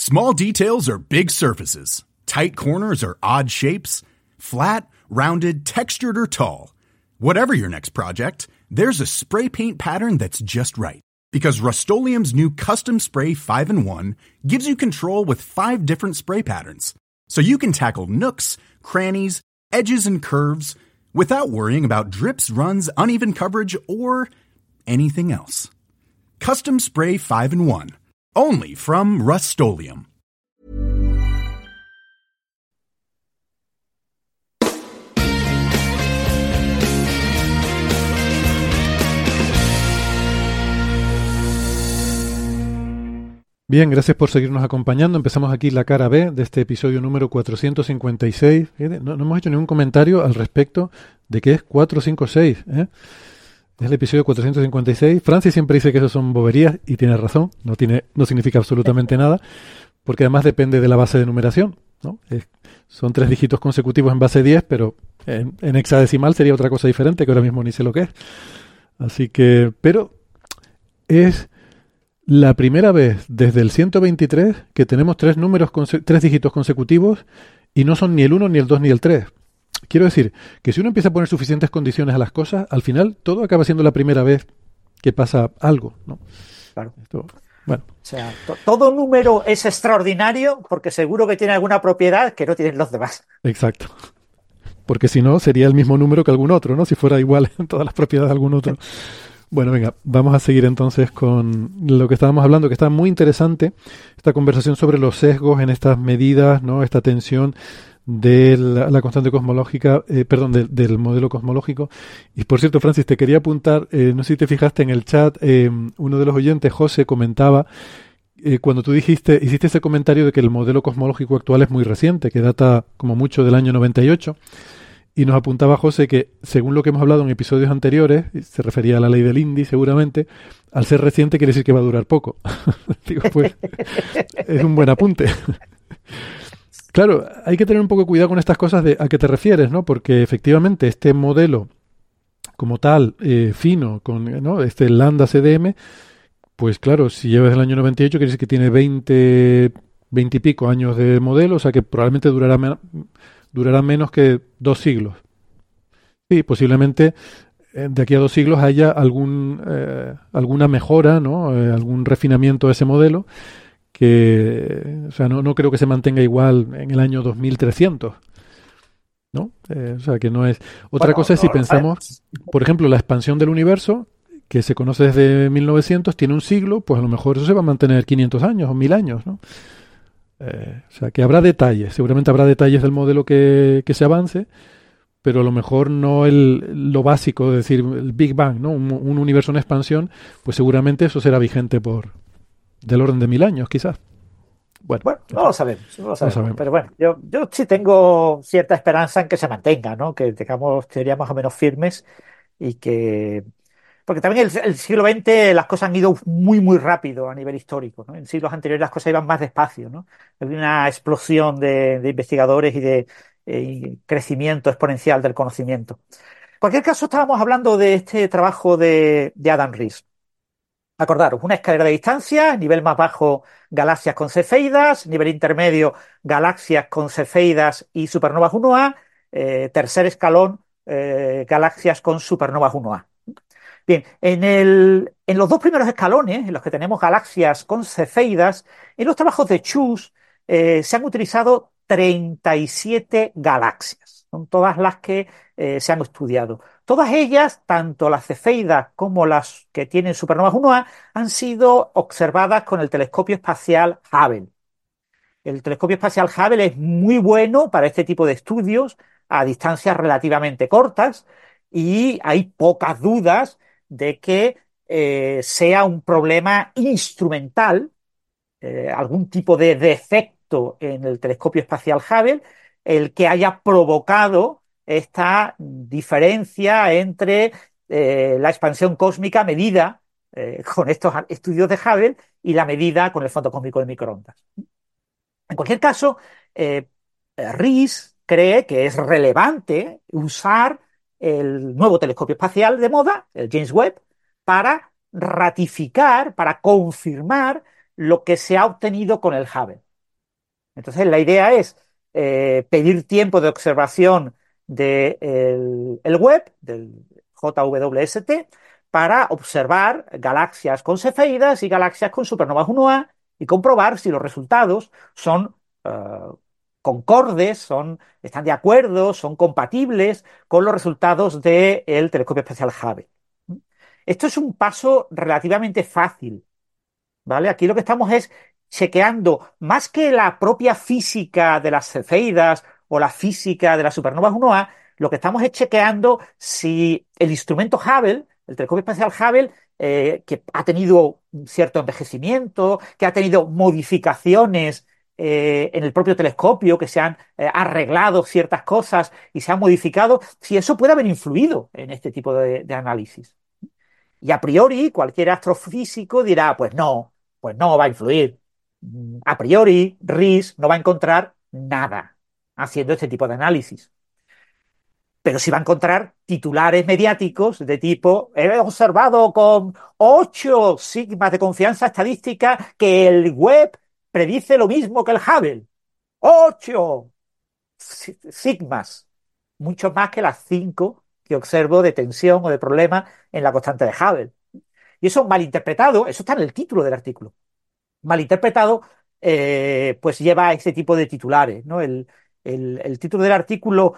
Small details are big surfaces. Tight corners are odd shapes. Flat, rounded, textured, or tall. Whatever your next project, there's a spray paint pattern that's just right. Because Rust-Oleum's new Custom Spray 5-in-1 gives you control with 5 different spray patterns. So you can tackle nooks, crannies, edges, and curves without worrying about drips, runs, uneven coverage, or anything else. Custom Spray 5-in-1. Only from Rust-Oleum. Bien, gracias por seguirnos acompañando. Empezamos aquí la cara B de este episodio número 456. No hemos hecho ningún comentario al respecto de qué es 456. Es el episodio 456. Francis siempre dice que eso son boberías y tiene razón. No significa absolutamente nada, porque además depende de la base de numeración, ¿no? Son 3 dígitos consecutivos en base 10, pero en hexadecimal sería otra cosa diferente, que ahora mismo ni sé lo que es. Así que, pero es la primera vez desde el 123 que tenemos 3 dígitos consecutivos y no son ni el 1, ni el 2, ni el 3. Quiero decir que si uno empieza a poner suficientes condiciones a las cosas, al final todo acaba siendo la primera vez que pasa algo, ¿no? Claro. Bueno. O sea, todo número es extraordinario porque seguro que tiene alguna propiedad que no tienen los demás. Exacto. Porque si no, sería el mismo número que algún otro, ¿no? Si fuera igual en todas las propiedades de algún otro. Bueno, venga, vamos a seguir entonces con lo que estábamos hablando, que está muy interesante, esta conversación sobre los sesgos en estas medidas, ¿no? Esta tensión de la constante cosmológica, del modelo cosmológico. Y por cierto, Francis, te quería apuntar, no sé si te fijaste en el chat, uno de los oyentes, José, comentaba, cuando tú hiciste ese comentario de que el modelo cosmológico actual es muy reciente, que data como mucho del año 98, y nos apuntaba José que, según lo que hemos hablado en episodios anteriores, se refería a la ley del Indy seguramente, al ser reciente quiere decir que va a durar poco. Digo, pues, es un buen apunte. Claro, hay que tener un poco de cuidado con estas cosas de a qué te refieres, ¿no? Porque efectivamente este modelo como tal, fino, ¿no? Este lambda CDM, pues claro, si lleva desde el año 98 quiere decir que tiene 20 y pico años de modelo, o sea que probablemente durará menos que 2 siglos. Sí, posiblemente de aquí a 2 siglos haya alguna mejora, ¿no? Algún refinamiento de ese modelo que, o sea, no creo que se mantenga igual en el año 2300, ¿no? O sea, que no es... Otra cosa es si pensamos, por ejemplo, la expansión del universo, que se conoce desde 1900, tiene un siglo, pues a lo mejor eso se va a mantener 500 años o 1000 años, ¿no? O sea, que habrá detalles, seguramente habrá detalles del modelo que se avance, pero a lo mejor no lo básico, es decir, el Big Bang, ¿no? Un universo en expansión, pues seguramente eso será vigente del orden de 1000 años, quizás. Bueno, no lo sabemos. Pero bueno, yo sí tengo cierta esperanza en que se mantenga, ¿no? Que tengamos teorías más o menos firmes y que... Porque también el siglo XX las cosas han ido muy, muy rápido a nivel histórico, ¿no? En siglos anteriores las cosas iban más despacio, ¿no? Había una explosión de investigadores y de crecimiento exponencial del conocimiento. En cualquier caso, estábamos hablando de este trabajo de Adam Riess. Acordaros, una escalera de distancia, nivel más bajo, galaxias con cefeidas, nivel intermedio, galaxias con cefeidas y supernovas 1A, tercer escalón, galaxias con supernovas 1A. Bien, en los 2 primeros escalones, en los que tenemos galaxias con cefeidas, en los trabajos de Chus se han utilizado 37 galaxias. Son todas las que se han estudiado. Todas ellas, tanto las cefeidas como las que tienen supernovas 1A, han sido observadas con el telescopio espacial Hubble. El telescopio espacial Hubble es muy bueno para este tipo de estudios a distancias relativamente cortas y hay pocas dudas de que sea un problema instrumental, algún tipo de defecto en el telescopio espacial Hubble, el que haya provocado esta diferencia entre la expansión cósmica medida con estos estudios de Hubble y la medida con el fondo cósmico de microondas. En cualquier caso, Riess cree que es relevante usar el nuevo telescopio espacial de moda, el James Webb, para ratificar, para confirmar lo que se ha obtenido con el Hubble. Entonces, la idea es pedir tiempo de observación del el web, del JWST, para observar galaxias con cefeidas y galaxias con supernovas 1A y comprobar si los resultados son concordes, están de acuerdo, son compatibles con los resultados del telescopio espacial Hubble. Esto es un paso relativamente fácil, ¿vale? Aquí lo que estamos es chequeando, más que la propia física de las cefeidas o la física de las supernovas 1A, lo que estamos es chequeando si el instrumento Hubble, el telescopio espacial Hubble, que ha tenido un cierto envejecimiento, que ha tenido modificaciones en el propio telescopio, que se han arreglado ciertas cosas y se han modificado, si eso puede haber influido en este tipo de análisis. Y a priori, cualquier astrofísico dirá, pues no va a influir. A priori, RIS no va a encontrar nada haciendo este tipo de análisis. Pero sí va a encontrar titulares mediáticos de tipo, he observado con 8 sigmas de confianza estadística que el web predice lo mismo que el Hubble. 8 sigmas. Mucho más que las 5 que observo de tensión o de problema en la constante de Hubble. Y eso malinterpretado, eso está en el título del artículo, malinterpretado, pues lleva a ese tipo de titulares, ¿no? El título del artículo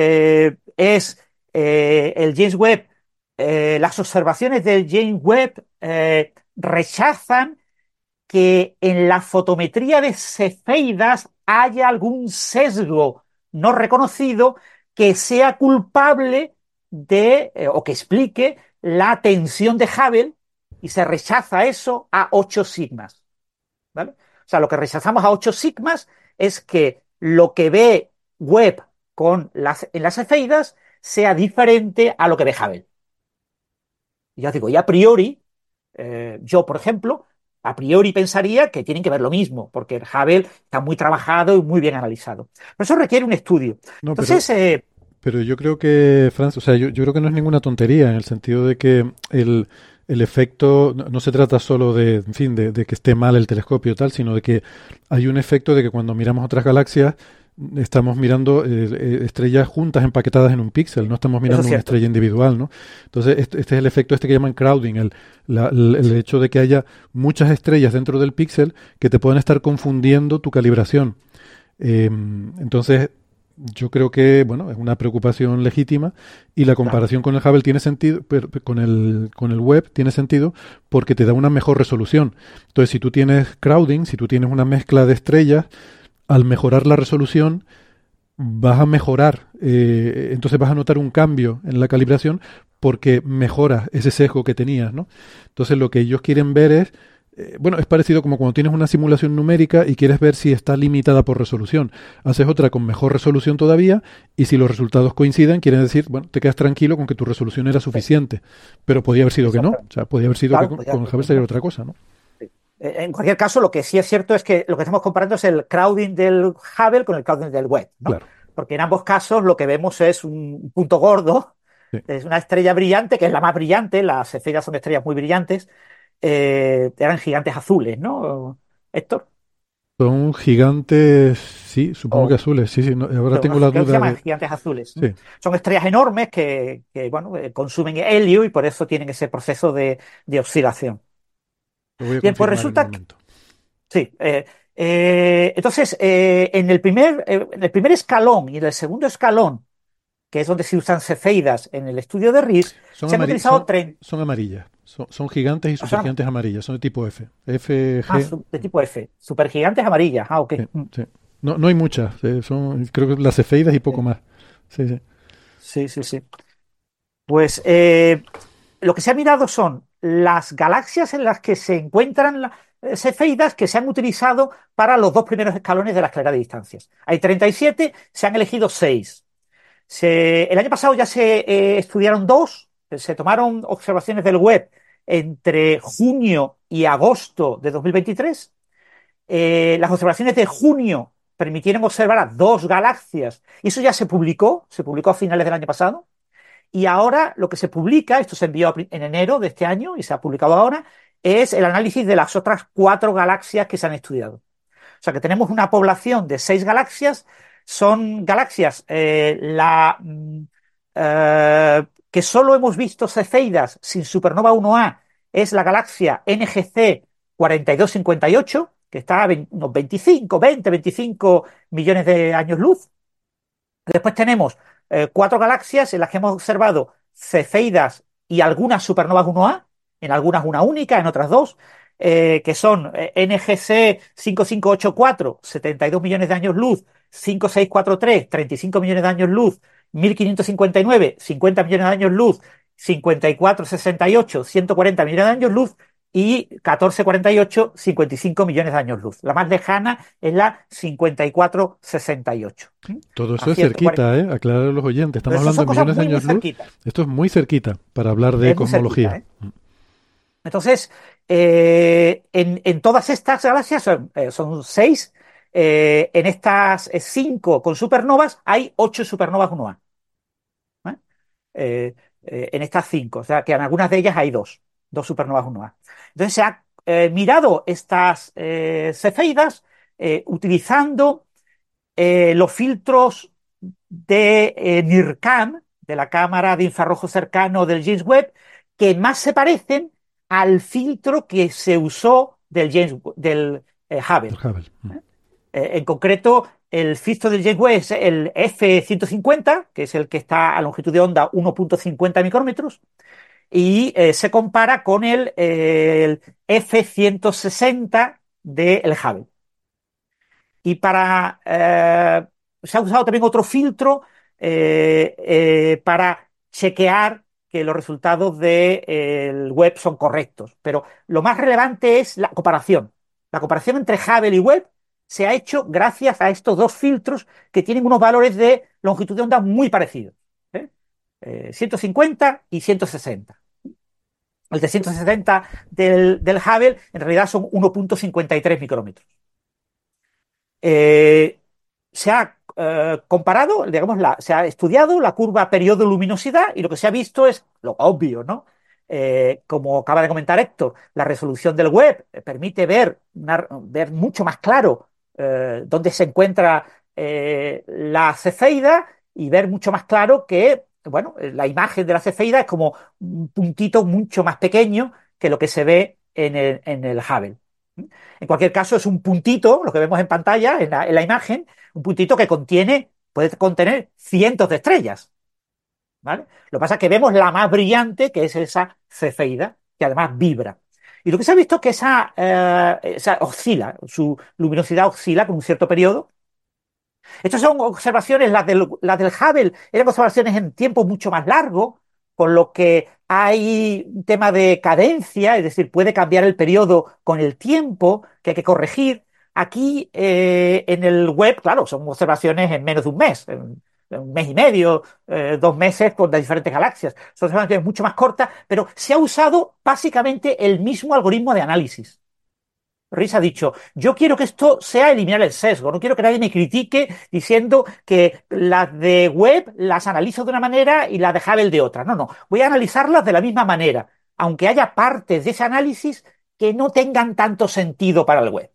es el James Webb, las observaciones del James Webb rechazan que en la fotometría de cefeidas haya algún sesgo no reconocido que sea culpable o que explique la tensión de Hubble, y se rechaza eso a 8 sigmas, ¿vale? O sea, lo que rechazamos a 8 sigmas es que lo que ve Webb en las cefeidas sea diferente a lo que ve Hubble. Y ya digo, y a priori, yo, por ejemplo, a priori pensaría que tienen que ver lo mismo, porque el Hubble está muy trabajado y muy bien analizado. Pero eso requiere un estudio. No, Entonces, pero yo creo que, Franz, o sea, yo creo que no es ninguna tontería en el sentido de que el efecto no se trata solo de, en fin, de que esté mal el telescopio y tal, sino de que hay un efecto de que cuando miramos otras galaxias estamos mirando estrellas juntas empaquetadas en un píxel, no estamos eso mirando es una cierto. estrella individual, ¿no? Entonces, este es el efecto que llaman crowding, el hecho de que haya muchas estrellas dentro del píxel que te pueden estar confundiendo tu calibración. Entonces, yo creo que, bueno, es una preocupación legítima y la Claro. comparación con el Hubble tiene sentido, con el web tiene sentido porque te da una mejor resolución. Entonces, si tú tienes crowding, si tú tienes una mezcla de estrellas, al mejorar la resolución vas a mejorar, entonces vas a notar un cambio en la calibración porque mejoras ese sesgo que tenías, ¿no? Entonces, lo que ellos quieren ver es bueno, es parecido como cuando tienes una simulación numérica y quieres ver si está limitada por resolución. Haces otra con mejor resolución todavía y si los resultados coinciden, quiere decir, bueno, te quedas tranquilo con que tu resolución era Sí, suficiente. Pero podía haber sido que no. O sea, podía haber sido que claro, con el Hubble sería otra cosa, ¿no? sí. En cualquier caso, lo que sí es cierto es que lo que estamos comparando es el crowding del Hubble con el crowding del Webb, ¿no? Claro. Porque en ambos casos lo que vemos es un punto gordo, Sí. es una estrella brillante, que es la más brillante, las cefeidas son estrellas muy brillantes, eran gigantes azules, ¿no, Héctor? Son gigantes, sí, supongo que O, azules. Sí, sí, ahora pero tengo la creo que se duda llaman de... gigantes azules. Sí, Son estrellas enormes que bueno, consumen helio y por eso tienen ese proceso de oscilación. lo voy a Bien, pues confirmar en un resulta que, momento. sí. Entonces, en el primer escalón y en el segundo escalón, que es donde se usan cefeidas en el estudio de RIS, Son, se han utilizado son amarillas. Son gigantes y supergigantes amarillas. Son de tipo F. G. de tipo F, supergigantes amarillas. Ah, ok. Sí, sí. No, no hay muchas. Son, creo que las cefeidas y poco Sí, más. Sí, sí. sí, sí, sí. Pues lo que se ha mirado son las galaxias en las que se encuentran las cefeidas que se han utilizado para los dos primeros escalones de la escalera de distancias. Hay 37, se han elegido 6. El año pasado ya se estudiaron 2, se tomaron observaciones del web entre junio y agosto de 2023. Las observaciones de junio permitieron observar a 2 galaxias y eso ya se publicó a finales del año pasado. Y ahora lo que se publica, esto se envió en enero de este año y se ha publicado ahora, es el análisis de las otras 4 galaxias que se han estudiado. O sea que tenemos una población de 6 galaxias. Son galaxias que solo hemos visto cefeidas sin supernova 1A. Es la galaxia NGC 4258, que está a unos 25 millones de años luz. Después tenemos 4 galaxias en las que hemos observado cefeidas y algunas supernovas 1A, en algunas una única, en otras dos, que son NGC 5584, 72 millones de años luz, 5643, 35 millones de años luz, 1559, 50 millones de años luz, 5468, 140 millones de años luz, y 1448, 55 millones de años luz. La más lejana es la 5468. Todo eso es cerquita, ¿eh? Aclarar a los oyentes. Estamos hablando de millones de años luz. Esto es muy cerquita para hablar de cosmología. Cerquita, ¿eh? Entonces, en todas estas galaxias, son 6, en estas 5 con supernovas hay 8 supernovas 1A. En estas 5, o sea que en algunas de ellas hay dos supernovas 1A. Entonces se ha mirado estas cefeidas utilizando los filtros de NIRCam, de la cámara de infrarrojo cercano del James Webb, que más se parecen al filtro que se usó del Hubble. En concreto, el filtro del James Webb es el F150, que es el que está a longitud de onda 1.50 micrómetros, y se compara con el F160 del Hubble. Y se ha usado también otro filtro para chequear que los resultados del Webb son correctos. Pero lo más relevante es la comparación. La comparación entre Hubble y Webb se ha hecho gracias a estos dos filtros que tienen unos valores de longitud de onda muy parecidos. 150 y 160. El de 160 del Hubble en realidad son 1.53 micrómetros. Se ha comparado, digamos, se ha estudiado la curva periodo-luminosidad y lo que se ha visto es lo obvio, ¿no? Como acaba de comentar Héctor, la resolución del Webb permite ver mucho más claro dónde se encuentra la cefeida y ver mucho más claro que, bueno, la imagen de la cefeida es como un puntito mucho más pequeño que lo que se ve en el Hubble. En cualquier caso, es un puntito, lo que vemos en pantalla, en la imagen, un puntito que puede contener cientos de estrellas. ¿Vale? Lo que pasa es que vemos la más brillante, que es esa cefeida, que además vibra. Y lo que se ha visto es que esa oscila, su luminosidad oscila con un cierto periodo. Estas son observaciones, las del Hubble, eran observaciones en tiempo mucho más largo, con lo que hay un tema de cadencia, es decir, puede cambiar el periodo con el tiempo, que hay que corregir. Aquí, en el Webb, claro, son observaciones en menos de un mes, en un mes y medio, 2 meses con las diferentes galaxias. Son observaciones mucho más cortas, pero se ha usado básicamente el mismo algoritmo de análisis. Riz ha dicho, yo quiero que esto sea eliminar el sesgo, no quiero que nadie me critique diciendo que las de Webb las analizo de una manera y las de Hubble de otra. No, voy a analizarlas de la misma manera, aunque haya partes de ese análisis que no tengan tanto sentido para el Webb.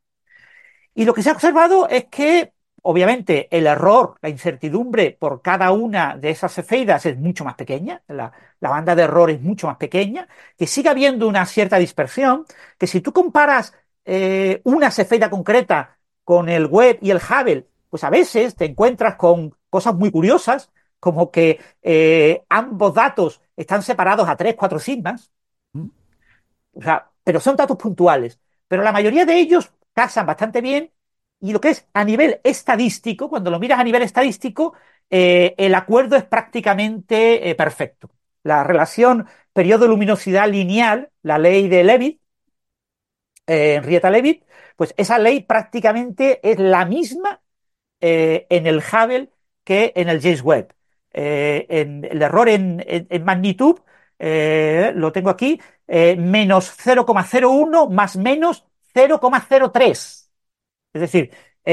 Y lo que se ha observado es que, obviamente, el error, la incertidumbre por cada una de esas cefeidas es mucho más pequeña, la banda de error es mucho más pequeña, que sigue habiendo una cierta dispersión, que si tú comparas una cefeida concreta con el Webb y el Hubble, pues a veces te encuentras con cosas muy curiosas, como que ambos datos están separados a 3, 4 sigmas, o sea, pero son datos puntuales. Pero la mayoría de ellos casan bastante bien y lo que es a nivel estadístico, cuando lo miras a nivel estadístico, el acuerdo es prácticamente perfecto. La relación periodo-luminosidad lineal, la ley de Leavitt, Henrietta Leavitt, pues esa ley prácticamente es la misma en el Hubble que en el James Webb. El error en magnitud, lo tengo aquí, menos 0,01 más menos 0,03. Es decir,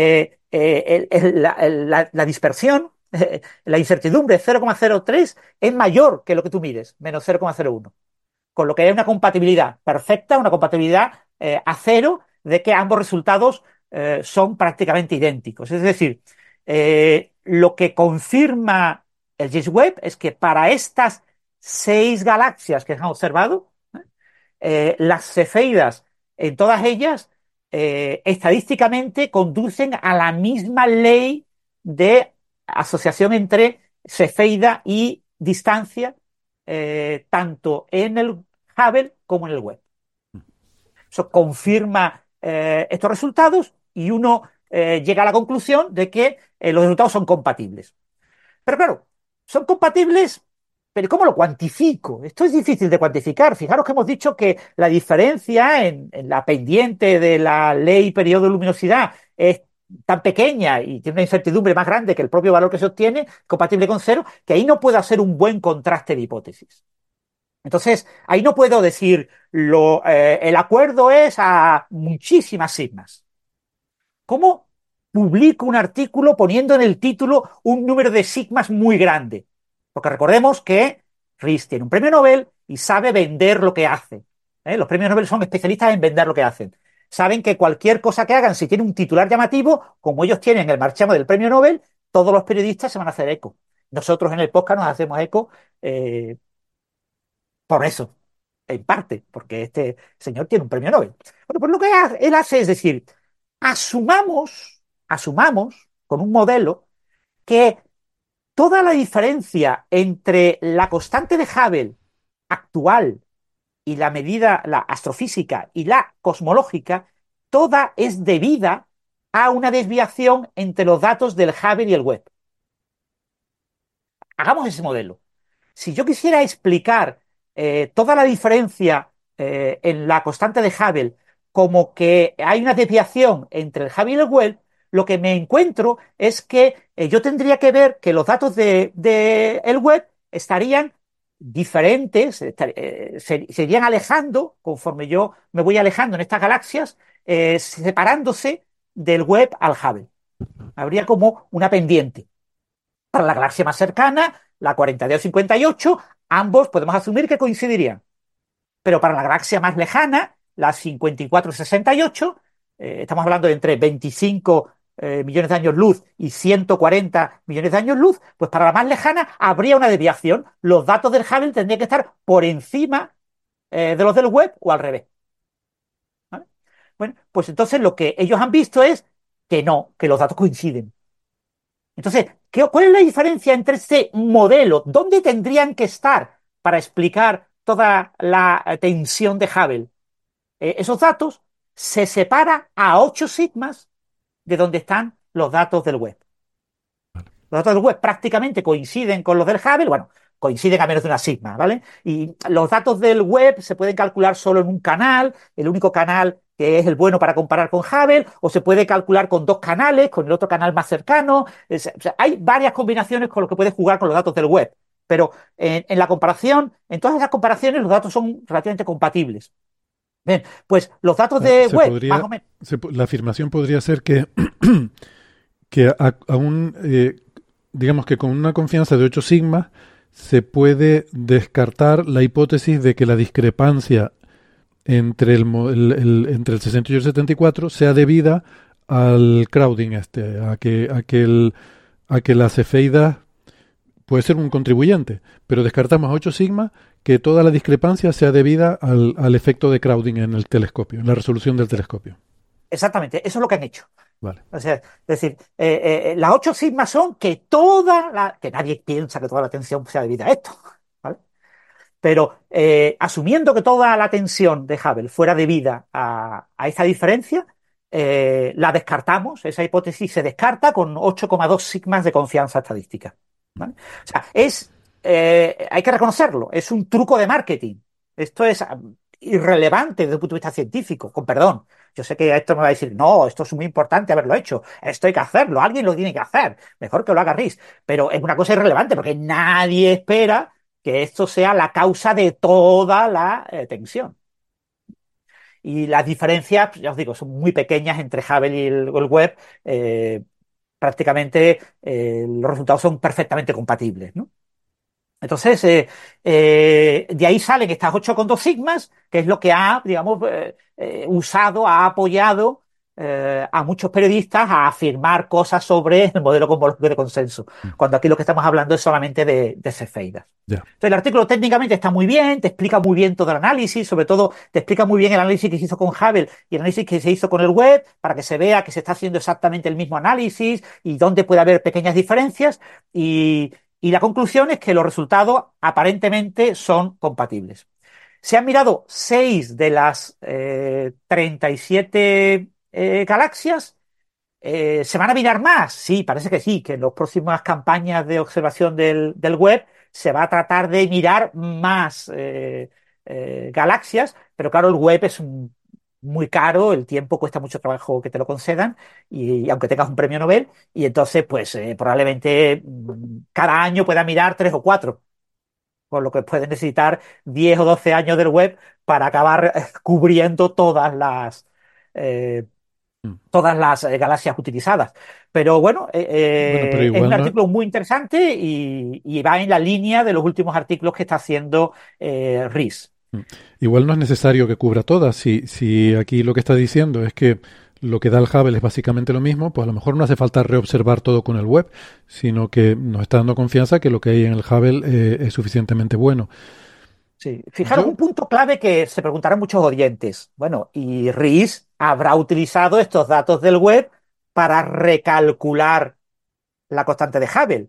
la dispersión, la incertidumbre 0,03 es mayor que lo que tú mides, menos 0,01. Con lo que hay una compatibilidad perfecta, una compatibilidad a cero de que ambos resultados son prácticamente idénticos. Es decir, lo que confirma el James Webb es que para estas 6 galaxias que se han observado, las cefeidas en todas ellas estadísticamente conducen a la misma ley de asociación entre cefeida y distancia, tanto en el Hubble como en el Webb. Eso confirma estos resultados y uno llega a la conclusión de que los resultados son compatibles. Pero claro, son compatibles, pero ¿cómo lo cuantifico? Esto es difícil de cuantificar. Fijaros que hemos dicho que la diferencia en la pendiente de la ley periodo-luminosidad es tan pequeña y tiene una incertidumbre más grande que el propio valor que se obtiene, compatible con cero, que ahí no puedo hacer un buen contraste de hipótesis. Entonces, ahí no puedo decir el acuerdo es a muchísimas sigmas. ¿Cómo publico un artículo poniendo en el título un número de sigmas muy grande? Porque recordemos que Riss tiene un premio Nobel y sabe vender lo que hace. Los premios Nobel son especialistas en vender lo que hacen. Saben que cualquier cosa que hagan, si tiene un titular llamativo, como ellos tienen el marchamo del premio Nobel, todos los periodistas se van a hacer eco. Nosotros en el podcast nos hacemos eco por eso, en parte, porque este señor tiene un premio Nobel. Bueno, pues lo que él hace es decir, asumamos con un modelo que toda la diferencia entre la constante de Hubble actual y la medida, la astrofísica y la cosmológica, toda es debida a una desviación entre los datos del Hubble y el Webb. Hagamos ese modelo. Si yo quisiera explicar toda la diferencia en la constante de Hubble como que hay una desviación entre el Hubble y el Webb, lo que me encuentro es que yo tendría que ver que los datos de el Webb estarían diferentes, se irían alejando conforme yo me voy alejando en estas galaxias, separándose del Webb al Hubble. Habría como una pendiente. Para la galaxia más cercana, la 4258, ambos podemos asumir que coincidirían. Pero para la galaxia más lejana, la 5468, estamos hablando de entre 25 millones de años luz y 140 millones de años luz, pues para la más lejana habría una desviación. Los datos del Hubble tendrían que estar por encima de los del Webb o al revés. ¿Vale? Bueno, pues entonces lo que ellos han visto es que no, que los datos coinciden. Entonces, ¿cuál es la diferencia entre este modelo? ¿Dónde tendrían que estar para explicar toda la tensión de Hubble? Esos datos se separan a 8 sigmas de donde están los datos del Webb. Los datos del Webb prácticamente coinciden con los del Hubble, bueno, coinciden a menos de una sigma, ¿vale? Y los datos del Webb se pueden calcular solo en un canal, el único canal que es el bueno para comparar con Hubble, o se puede calcular con 2 canales, con el otro canal más cercano. O sea, hay varias combinaciones con lo que puedes jugar con los datos del Webb, pero en la comparación, en todas esas comparaciones, los datos son relativamente compatibles. Bien, pues los datos de Webb, más o menos. La afirmación podría ser que, aún, digamos que con una confianza de 8 sigmas, se puede descartar la hipótesis de que la discrepancia entre entre el 68 y el 74 sea debida al crowding a que la cefeida puede ser un contribuyente, pero descartamos a 8 sigma que toda la discrepancia sea debida al efecto de crowding en el telescopio, en la resolución del telescopio. Exactamente, eso es lo que han hecho. Vale. O sea, es decir, las 8 sigmas son que que nadie piensa que toda la tensión sea debida a esto, ¿vale? Pero asumiendo que toda la tensión de Hubble fuera debida a esa diferencia, la descartamos, esa hipótesis se descarta con 8,2 sigmas de confianza estadística, ¿vale? O sea, hay que reconocerlo, es un truco de marketing. Esto es irrelevante desde un punto de vista científico, con perdón. Yo sé que esto me va a decir, no, esto es muy importante haberlo hecho, esto hay que hacerlo, alguien lo tiene que hacer, mejor que lo haga Riss, pero es una cosa irrelevante porque nadie espera que esto sea la causa de toda la tensión. Y las diferencias, ya os digo, son muy pequeñas entre Hubble y el Webb. Prácticamente los resultados son perfectamente compatibles, ¿no? Entonces, de ahí salen estas 8,2 sigmas, que es lo que ha, digamos, ha apoyado a muchos periodistas a afirmar cosas sobre el modelo cosmológico de consenso, cuando aquí lo que estamos hablando es solamente de cefeidas. Ya. Entonces, el artículo técnicamente está muy bien, te explica muy bien todo el análisis, sobre todo te explica muy bien el análisis que se hizo con Hubble y el análisis que se hizo con el Webb, para que se vea que se está haciendo exactamente el mismo análisis y dónde puede haber pequeñas diferencias. Y la conclusión es que los resultados aparentemente son compatibles. Se han mirado 6 de las 37 galaxias. ¿Se van a mirar más? Sí, parece que sí, que en las próximas campañas de observación del web se va a tratar de mirar más galaxias, pero claro, el web es muy caro, el tiempo cuesta mucho trabajo que te lo concedan, y aunque tengas un premio Nobel, y entonces pues probablemente cada año pueda mirar 3 o 4, por lo que pueden necesitar 10 o 12 años del web para acabar cubriendo eh, Mm. todas las galaxias utilizadas. Pero bueno, Bueno, pero es un igual no. artículo muy interesante y va en la línea de los últimos artículos que está haciendo Rees. Mm. Igual no es necesario que cubra todas. Si aquí lo que está diciendo es que lo que da el Hubble es básicamente lo mismo, pues a lo mejor no hace falta reobservar todo con el web, sino que nos está dando confianza que lo que hay en el Hubble es suficientemente bueno. Sí. Fijaros un Yo, punto clave que se preguntarán muchos oyentes. Bueno, ¿y Rees habrá utilizado estos datos del web para recalcular la constante de Hubble?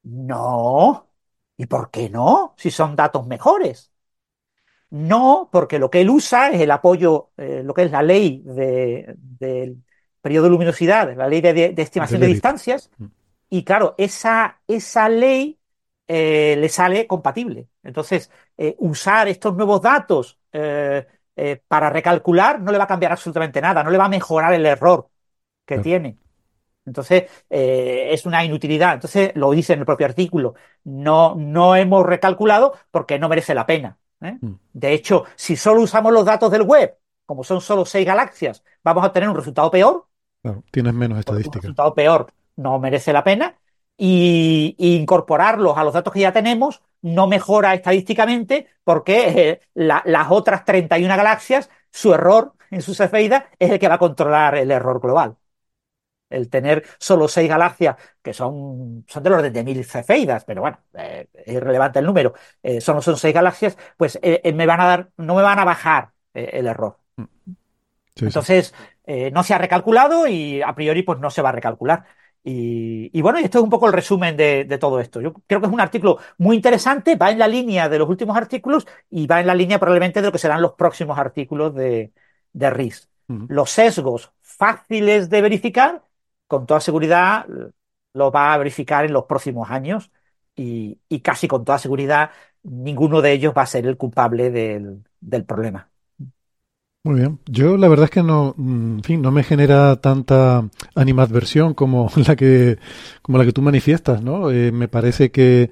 No. ¿Y por qué no? Si son datos mejores. No, porque lo que él usa es el apoyo, lo que es la ley del periodo de luminosidad, la ley de de estimación de Levitt. distancias, Mm. y claro, esa ley le sale compatible. Entonces, usar estos nuevos datos para recalcular no le va a cambiar absolutamente nada, no le va a mejorar el error que Claro. tiene. Entonces, es una inutilidad. Entonces, lo dice en el propio artículo. No hemos recalculado porque no merece la pena. ¿Eh? Mm. De hecho, si solo usamos los datos del web, como son solo 6 galaxias, vamos a obtener un resultado peor. Claro, tienes menos Pues un estadísticas. resultado peor no merece la pena. Y incorporarlos a los datos que ya tenemos no mejora estadísticamente porque las otras 31 galaxias, su error en su cefeida es el que va a controlar el error global. El tener solo 6 galaxias, que son del orden de 1000 cefeidas, pero bueno, es irrelevante el número, solo son 6 galaxias, pues no me van a bajar el error. Mm. Sí, sí. Entonces, no se ha recalculado y a priori pues no se va a recalcular. Y bueno, y esto es un poco el resumen de todo esto. Yo creo que es un artículo muy interesante, va en la línea de los últimos artículos y va en la línea probablemente de lo que serán los próximos artículos de Rees. Mm. Los sesgos fáciles de verificar, con toda seguridad lo va a verificar en los próximos años y casi con toda seguridad ninguno de ellos va a ser el culpable del problema. Muy bien. Yo la verdad es que no, en fin, no me genera tanta animadversión como la que tú manifiestas, ¿no? Me parece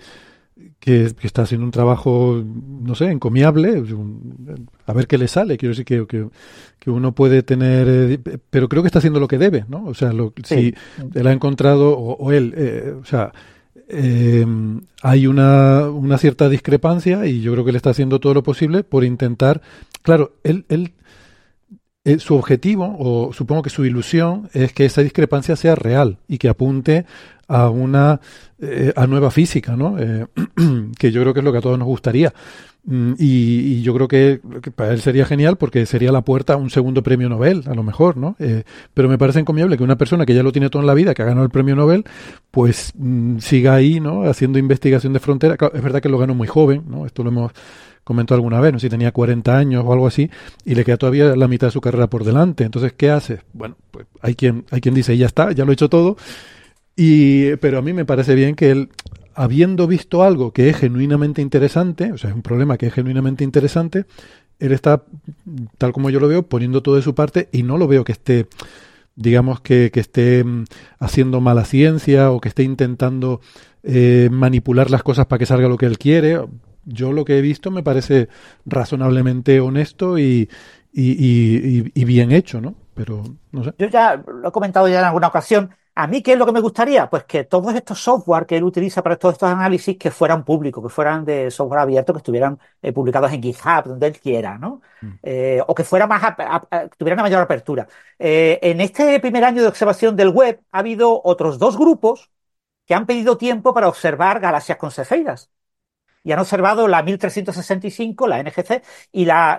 que está haciendo un trabajo, no sé, encomiable. A ver qué le sale. Quiero decir que uno puede tener, pero creo que está haciendo lo que debe, ¿no? O sea, si Sí. él ha encontrado, o él, o sea, eh, hay una cierta discrepancia y yo creo que él está haciendo todo lo posible por intentar, claro, su objetivo, o supongo que su ilusión, es que esa discrepancia sea real y que apunte a una a nueva física, ¿no? Que yo creo que es lo que a todos nos gustaría. Y yo creo que para él sería genial porque sería la puerta a un segundo premio Nobel, a lo mejor, ¿no? Pero me parece encomiable que una persona que ya lo tiene todo en la vida, que ha ganado el premio Nobel, pues siga ahí, ¿no? Haciendo investigación de frontera. Claro, es verdad que lo ganó muy joven, ¿no? Esto lo hemos comentado alguna vez, no sé si tenía 40 años o algo así, y le queda todavía la mitad de su carrera por delante. Entonces, ¿qué hace? Bueno, pues hay quien dice, ya está, ya lo he hecho todo, pero a mí me parece bien que él, habiendo visto algo que es genuinamente interesante, o sea, es un problema que es genuinamente interesante, él está, tal como yo lo veo, poniendo todo de su parte y no lo veo que esté, digamos, que esté haciendo mala ciencia o que esté intentando manipular las cosas para que salga lo que él quiere. Yo lo que he visto me parece razonablemente honesto y bien hecho, ¿no? Pero no sé. Yo ya lo he comentado ya en alguna ocasión. ¿A mí qué es lo que me gustaría? Pues que todos estos software que él utiliza para todos estos análisis que fueran públicos, que fueran de software abierto, que estuvieran publicados en GitHub, donde él quiera, ¿no? Mm. O que fuera más, tuvieran una mayor apertura. En este primer año de observación del web ha habido otros 2 grupos que han pedido tiempo para observar galaxias con cefeidas. Y han observado la 1365, la NGC, y la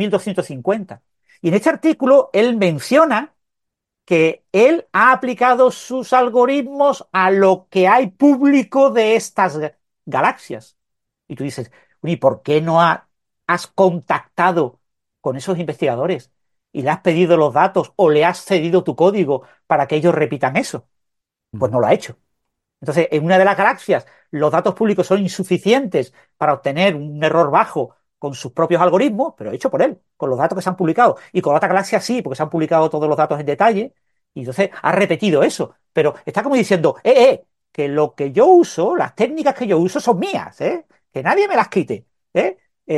7250. Y en este artículo él menciona que él ha aplicado sus algoritmos a lo que hay público de estas galaxias. Y tú dices, ¿y por qué no has contactado con esos investigadores y le has pedido los datos o le has cedido tu código para que ellos repitan eso? Pues no lo ha hecho. Entonces, en una de las galaxias, los datos públicos son insuficientes para obtener un error bajo con sus propios algoritmos, pero hecho por él, con los datos que se han publicado. Y con la otra galaxia sí, porque se han publicado todos los datos en detalle. Y entonces ha repetido eso. Pero está como diciendo, que lo que yo uso, las técnicas que yo uso son mías, ¿eh? Que nadie me las quite, ¿eh?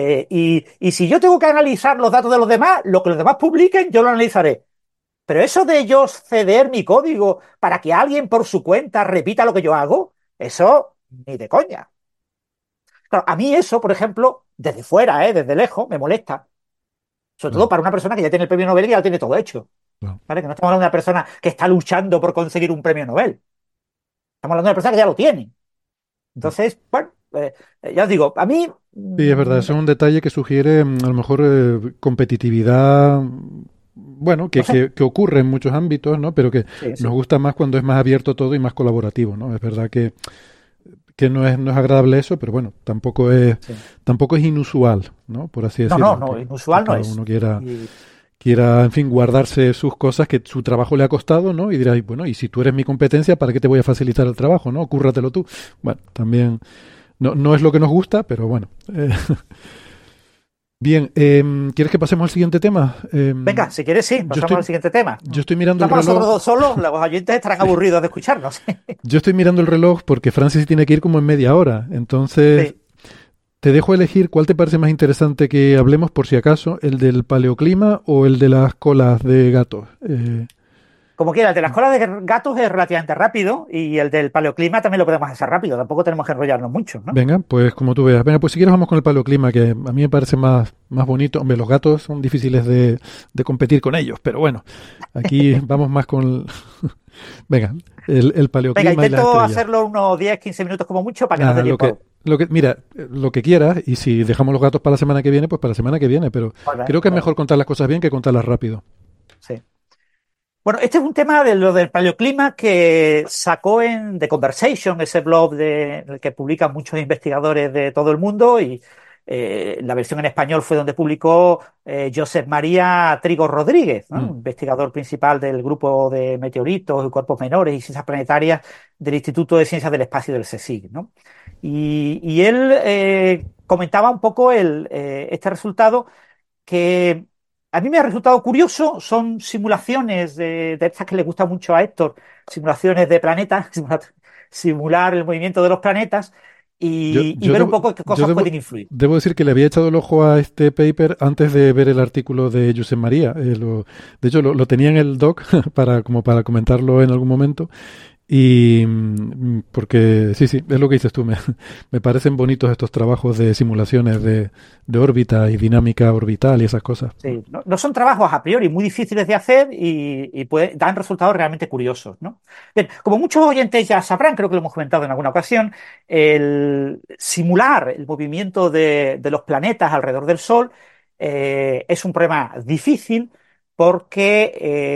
Y si yo tengo que analizar los datos de los demás, lo que los demás publiquen, yo lo analizaré. Pero eso de yo ceder mi código para que alguien por su cuenta repita lo que yo hago, eso ni de coña. Claro, a mí eso, por ejemplo, desde fuera, desde lejos, me molesta. Sobre todo Claro, para una persona que ya tiene el premio Nobel y ya lo tiene todo hecho. claro. ¿Vale? Que no estamos hablando de una persona que está luchando por conseguir un premio Nobel. Estamos hablando de una persona que ya lo tiene. Entonces, bueno, ya os digo, a mí... Sí, es verdad, eso es un detalle que sugiere a lo mejor competitividad, bueno, no sé. que ocurre en muchos ámbitos, ¿no? Pero que Sí, nos sí, gusta más cuando es más abierto todo y más colaborativo, ¿no? Es verdad que no es agradable eso, pero bueno, sí. tampoco es inusual, ¿no? Por así No, no, decirlo, no, que inusual no cada es. uno Y, quiera, en fin, guardarse sus cosas que su trabajo le ha costado, ¿no? Y dirá, bueno, y si tú eres mi competencia, ¿para qué te voy a facilitar el trabajo, ¿no? Cúrratelo tú. Bueno, también no es lo que nos gusta, pero bueno. Bien, ¿quieres que pasemos al siguiente tema? venga, si quieres, sí, pasamos al siguiente tema. Yo estoy mirando el Estamos nosotros reloj. dos solos, los oyentes estarán aburridos de escucharnos. Yo estoy mirando el reloj porque Francis tiene que ir como en media hora. Entonces, Sí. te dejo elegir cuál te parece más interesante que hablemos por si acaso, el del paleoclima o el de las colas de gatos. Como quiera, el de las colas de gatos es relativamente rápido y el del paleoclima también lo podemos hacer rápido. Tampoco tenemos que enrollarnos mucho, ¿no? Venga, pues como tú veas. Venga, pues si quieres vamos con el paleoclima, que a mí me parece más bonito. Hombre, los gatos son difíciles de competir con ellos, pero bueno, aquí vamos más con... Venga, el Venga, paleoclima y las intento estrellas. hacerlo unos 10, 15 minutos como mucho para que nos dé Ah, tiempo. mira, lo que quieras, y si dejamos los gatos para la semana que viene, pues para la semana que viene, pero Vale, creo que es vale, mejor contar las cosas bien que contarlas rápido. sí. Bueno, este es un tema de lo del paleoclima que sacó en The Conversation, ese blog en el que publican muchos investigadores de todo el mundo y la versión en español fue donde publicó Josep María Trigo Rodríguez, ¿no? Mm. Investigador principal del grupo de meteoritos y cuerpos menores y ciencias planetarias del Instituto de Ciencias del Espacio del CSIC, ¿no? Y él comentaba un poco este resultado que a mí me ha resultado curioso. Son simulaciones de estas que le gusta mucho a Héctor, simulaciones de planetas, simular el movimiento de los planetas Yo, y yo, ver un debo, poco qué yo cosas debo, pueden influir. debo decir que le había echado el ojo a este paper antes de ver el artículo de Josep María. De hecho, lo tenía en el doc como para comentarlo en algún momento. Y porque sí, es lo que dices tú, me parecen bonitos estos trabajos de simulaciones de órbita y dinámica orbital y esas cosas. Sí, no son trabajos a priori muy difíciles de hacer y dan resultados realmente curiosos, ¿no? Bien, como muchos oyentes ya sabrán, creo que lo hemos comentado en alguna ocasión, el simular el movimiento de los planetas alrededor del Sol es un problema difícil porque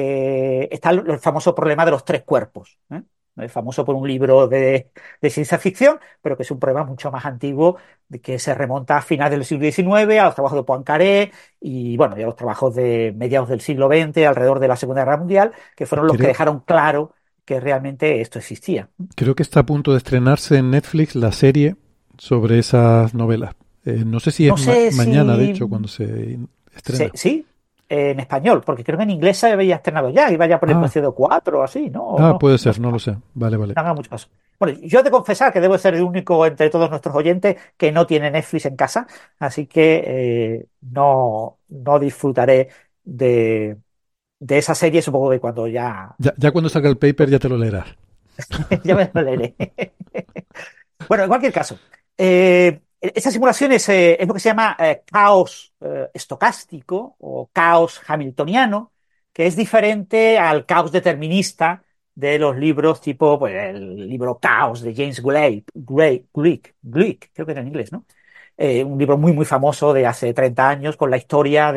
está el famoso problema de los 3 cuerpos, ¿eh? Es famoso por un libro de ciencia ficción, pero que es un problema mucho más antiguo, que se remonta a finales del siglo XIX, a los trabajos de Poincaré y bueno, y a los trabajos de mediados del siglo XX, alrededor de la Segunda Guerra Mundial, que fueron los que Creo, dejaron claro que realmente esto existía. creo que está a punto de estrenarse en Netflix la serie sobre esas novelas. No sé si es No sé mañana, de si hecho, cuando se estrena. sí, en español, porque creo que en inglés se había estrenado ya, iba ya por el Ah, episodio 4 o así, ¿no? O no, puede no ser, sé, no lo sé. Vale, vale. no haga mucho caso. Bueno, yo he de confesar que debo ser el único entre todos nuestros oyentes que no tiene Netflix en casa, así que no disfrutaré de, de esa serie supongo que cuando ya, Ya cuando salga el paper ya te lo leerás. ya me lo leeré. Bueno, en cualquier caso, esta simulación es lo que se llama caos estocástico o caos hamiltoniano, que es diferente al caos determinista de los libros tipo, pues, el libro Caos de James Gleick, creo que era en inglés, ¿no? Un libro muy, muy famoso de hace 30 años con la historia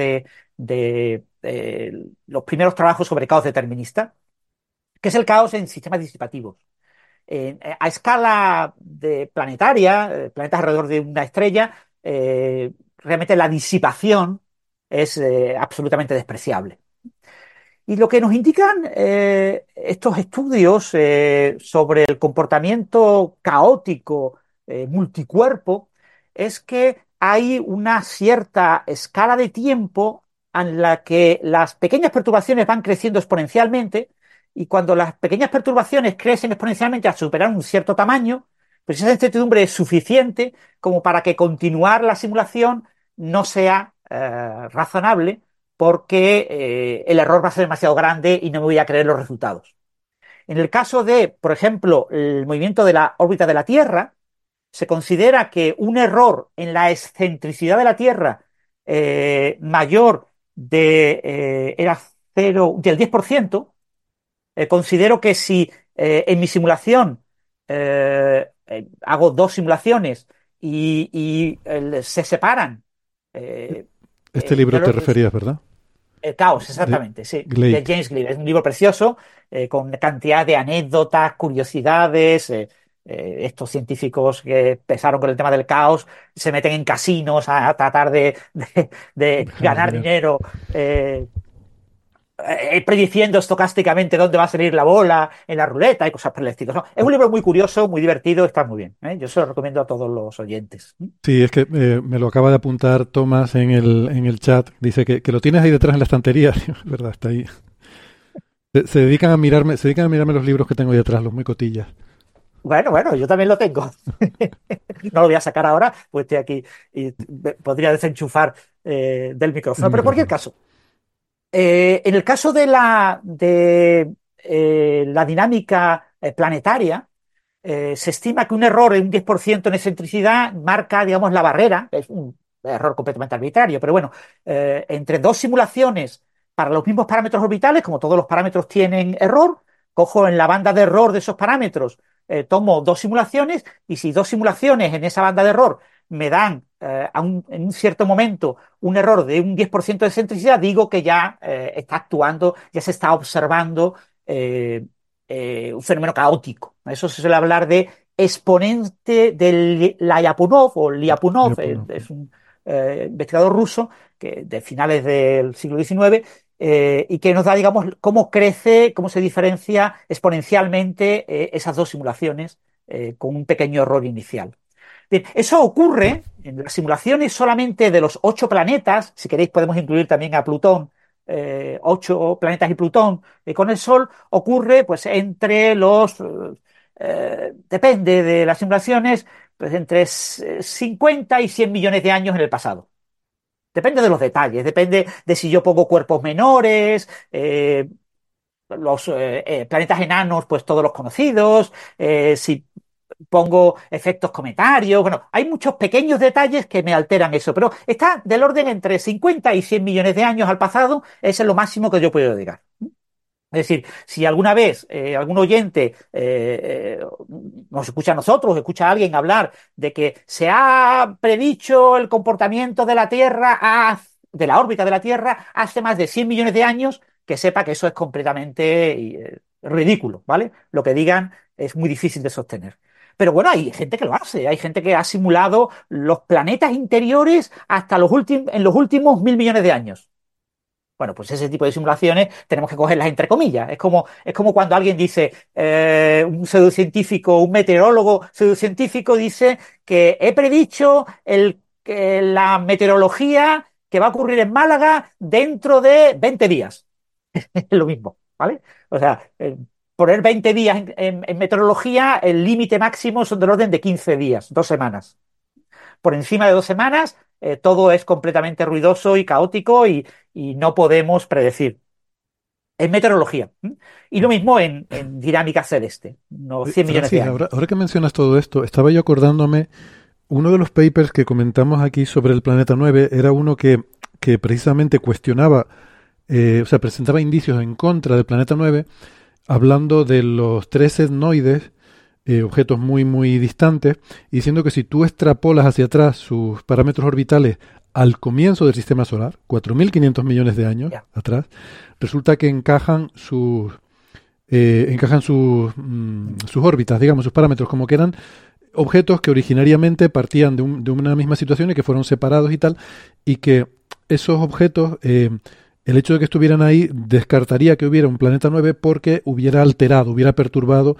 de los primeros trabajos sobre caos determinista, que es el caos en sistemas disipativos a escala planetaria, planetas alrededor de una estrella, realmente la disipación es absolutamente despreciable. Y lo que nos indican estos estudios sobre el comportamiento caótico multicuerpo es que hay una cierta escala de tiempo en la que las pequeñas perturbaciones van creciendo exponencialmente y cuando las pequeñas perturbaciones crecen exponencialmente a superar un cierto tamaño, pues esa incertidumbre es suficiente como para que continuar la simulación no sea razonable porque el error va a ser demasiado grande y no me voy a creer los resultados. En el caso de, por ejemplo, el movimiento de la órbita de la Tierra, se considera que un error en la excentricidad de la Tierra mayor era del 10%, considero que si en mi simulación hago dos simulaciones y se separan, eh, Este libro te referías, ¿verdad? el caos, De exactamente, sí, de Glake. James Clear. Es un libro precioso, con cantidad de anécdotas, curiosidades. Estos científicos que empezaron con el tema del caos se meten en casinos a tratar de Ganar ganar dinero. dinero, prediciendo estocásticamente dónde va a salir la bola en la ruleta y cosas por el estilo. No, es un libro muy curioso, muy divertido, está muy bien. Yo se lo recomiendo a todos los oyentes. Sí, es que me lo acaba de apuntar Tomás en el chat. Dice que lo tienes ahí detrás en la estantería. Es verdad, está ahí. Se dedican a mirarme los libros que tengo ahí detrás, los muy cotillas. Bueno, bueno, yo también lo tengo. No lo voy a sacar ahora, pues estoy aquí y podría desenchufar del El micrófono. Pero en cualquier micrófono. caso, en el caso de la dinámica planetaria, se estima que un error en un 10% en excentricidad marca, digamos, la barrera. Es un error completamente arbitrario, pero bueno, entre dos simulaciones para los mismos parámetros orbitales, como todos los parámetros tienen error, cojo en la banda de error de esos parámetros, tomo dos simulaciones y si dos simulaciones en esa banda de error me dan en un cierto momento un error de un 10% de excentricidad, digo que ya está actuando, ya se está observando un fenómeno caótico. Eso se suele hablar de exponente del Lyapunov o Ya, Lyapunov, pues, no. es un investigador ruso que de finales del siglo XIX y que nos da, digamos, cómo crece, cómo se diferencia exponencialmente esas dos simulaciones con un pequeño error inicial. Bien, eso ocurre en las simulaciones solamente de los 8 planetas, si queréis podemos incluir también a Plutón, 8 planetas y Plutón con el Sol, ocurre pues entre depende de las simulaciones, pues entre 50 y 100 millones de años en el pasado. Depende de los detalles, depende de si yo pongo cuerpos menores, los planetas enanos, pues todos los conocidos, si pongo efectos cometarios, bueno, hay muchos pequeños detalles que me alteran eso, pero está del orden entre 50 y 100 millones de años al pasado, ese es lo máximo que yo puedo llegar. Es decir, si alguna vez algún oyente nos escucha a nosotros, escucha a alguien hablar de que se ha predicho el comportamiento de la Tierra, de la órbita de la Tierra, hace más de 100 millones de años, que sepa que eso es completamente ridículo, ¿vale? Lo que digan es muy difícil de sostener. Pero bueno, hay gente que lo hace, hay gente que ha simulado los planetas interiores hasta en los últimos 1.000 millones de años. Bueno, pues ese tipo de simulaciones tenemos que cogerlas entre comillas. Es como cuando alguien dice, un pseudocientífico, un meteorólogo pseudocientífico dice que he predicho que la meteorología que va a ocurrir en Málaga dentro de 20 días. Es lo mismo, ¿vale? O sea, poner 20 días en meteorología, el límite máximo son del orden de 15 días, 2 semanas. Por encima de 2 semanas, todo es completamente ruidoso y caótico y no podemos predecir. en meteorología. Y lo mismo en dinámica celeste, unos 100 millones de Francis, años. ahora que mencionas todo esto, estaba yo acordándome, uno de los papers que comentamos aquí sobre el planeta 9 era uno que precisamente cuestionaba, o sea, presentaba indicios en contra del planeta 9, hablando de los tres etnoides, objetos muy, muy distantes, y diciendo que si tú extrapolas hacia atrás sus parámetros orbitales al comienzo del sistema solar, 4.500 millones de años Ya. atrás, resulta que encajan sus órbitas, digamos, sus parámetros, como que eran objetos que originariamente partían de una misma situación y que fueron separados y tal, y que esos objetos, el hecho de que estuvieran ahí descartaría que hubiera un planeta 9 porque hubiera alterado, hubiera perturbado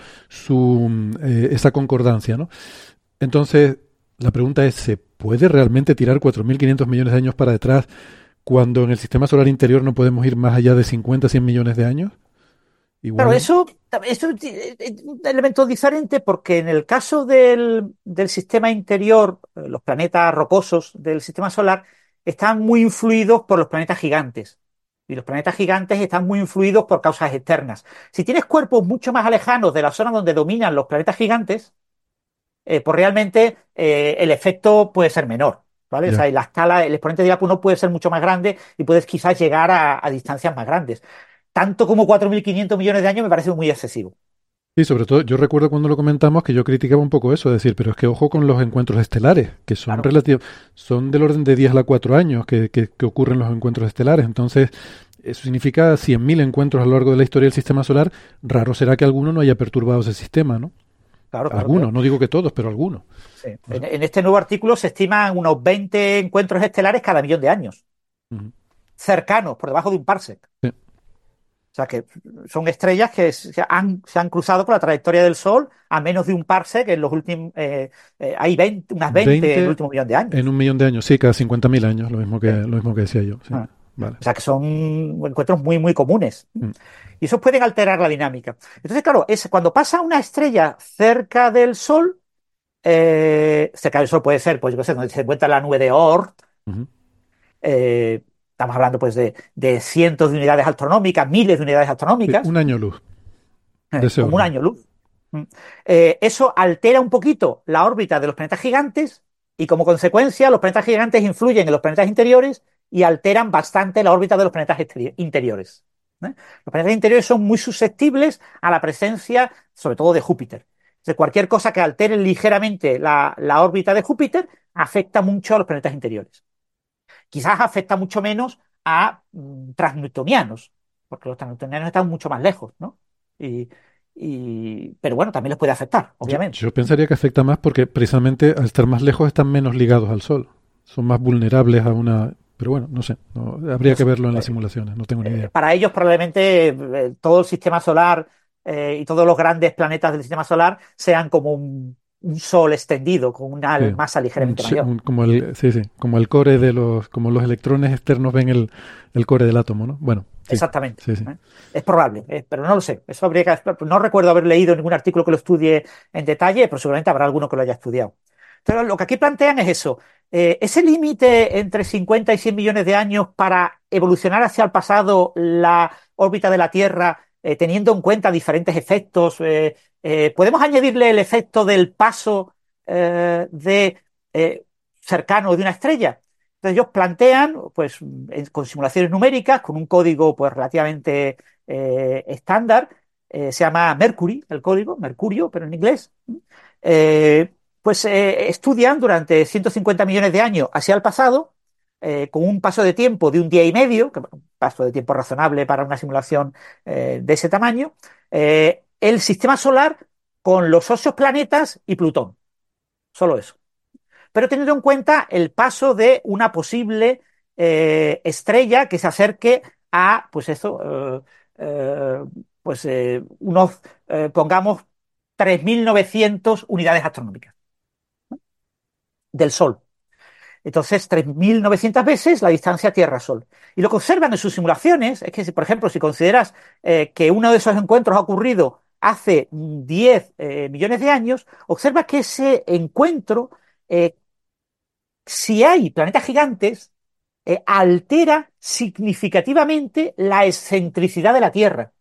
esa concordancia, ¿no? Entonces, la pregunta es, ¿se puede realmente tirar 4.500 millones de años para detrás cuando en el sistema solar interior no podemos ir más allá de 50, 100 millones de años? Claro, Igual, eso es un elemento diferente porque en el caso del sistema interior, los planetas rocosos del sistema solar están muy influidos por los planetas gigantes. Y los planetas gigantes están muy influidos por causas externas. Si tienes cuerpos mucho más alejados de la zona donde dominan los planetas gigantes, pues realmente el efecto puede ser menor, ¿vale? O ya. sea, y la escala, el exponente de Diapuno puede ser mucho más grande y puedes quizás llegar a distancias más grandes. Tanto como 4.500 millones de años me parece muy excesivo. Y sobre todo, yo recuerdo cuando lo comentamos que yo criticaba un poco eso, es decir, pero es que ojo con los encuentros estelares, que son Claro. relativos, son del orden de 10 a 4 años que ocurren los encuentros estelares. Entonces, eso significa 100.000 encuentros a lo largo de la historia del sistema solar. Raro será que alguno no haya perturbado ese sistema, ¿no? Claro, claro, Algunos, claro. no digo que todos, pero algunos. Sí. No sé. En este nuevo artículo se estiman unos 20 encuentros estelares cada millón de años, Ujú. cercanos, por debajo de un parsec. Sí. O sea que son estrellas que se han cruzado con la trayectoria del Sol a menos de un parsec en los últimos. Hay 20, unas 20 en el 20 último millón de en años. 1 millón de años, sí, cada 50.000 años, Sí. lo mismo que decía yo. Sí. Ah. Vale. O sea que son encuentros muy, muy comunes. Mm. Y esos pueden alterar la dinámica. Entonces, claro, cuando pasa una estrella cerca del Sol, cerca del Sol puede ser, pues yo qué sé, donde se encuentra la nube de Oort. Ujú. Estamos hablando pues de cientos de unidades astronómicas, miles de unidades Sí, astronómicas, un año luz de ese como un orden. año luz. Mm. Eso altera un poquito la órbita de los planetas gigantes y como consecuencia los planetas gigantes influyen en los planetas interiores y alteran bastante la órbita de los planetas interiores. Los planetas interiores son muy susceptibles a la presencia, sobre todo de Júpiter. Entonces, cualquier cosa que altere ligeramente la órbita de Júpiter afecta mucho a los planetas interiores. Quizás afecta mucho menos a transneptunianos, porque los transneptunianos están mucho más lejos, ¿no? Y, pero bueno, también les puede afectar, obviamente. Yo pensaría que afecta más porque precisamente al estar más lejos están menos ligados al Sol. Son más vulnerables a una... Pero bueno, no sé. Habría No que sé. verlo en las simulaciones. No tengo ni idea. Para ellos probablemente todo el sistema solar y todos los grandes planetas del sistema solar sean como un sol extendido con una Sí, masa ligeramente mayor. sí, sí, como el core de como los electrones externos ven el core del átomo, ¿no? Bueno, sí, Exactamente. sí, sí. Es probable, pero no lo sé. Eso habría que, no recuerdo haber leído ningún artículo que lo estudie en detalle, pero seguramente habrá alguno que lo haya estudiado. Pero lo que aquí plantean es eso. Ese límite entre 50 y 100 millones de años para evolucionar hacia el pasado la órbita de la Tierra, teniendo en cuenta diferentes efectos, podemos añadirle el efecto del paso de cercano de una estrella. Entonces ellos plantean, pues, con simulaciones numéricas, con un código pues relativamente estándar, se llama Mercury, el código, Mercurio, pero en inglés. eh, pues estudian durante 150 millones de años hacia el pasado, con un paso de tiempo de un día y medio, que bueno, un paso de tiempo razonable para una simulación de ese tamaño, el sistema solar con los óseos planetas y Plutón. Solo eso, pero teniendo en cuenta el paso de una posible estrella que se acerque a, pues eso, unos, pongamos, 3.900 unidades astronómicas del Sol. Entonces, 3.900 veces la distancia Tierra-Sol. Y lo que observan en sus simulaciones es que, si, por ejemplo, si consideras que uno de esos encuentros ha ocurrido hace 10 millones de años, observa que ese encuentro, si hay planetas gigantes, altera significativamente la excentricidad de la Tierra.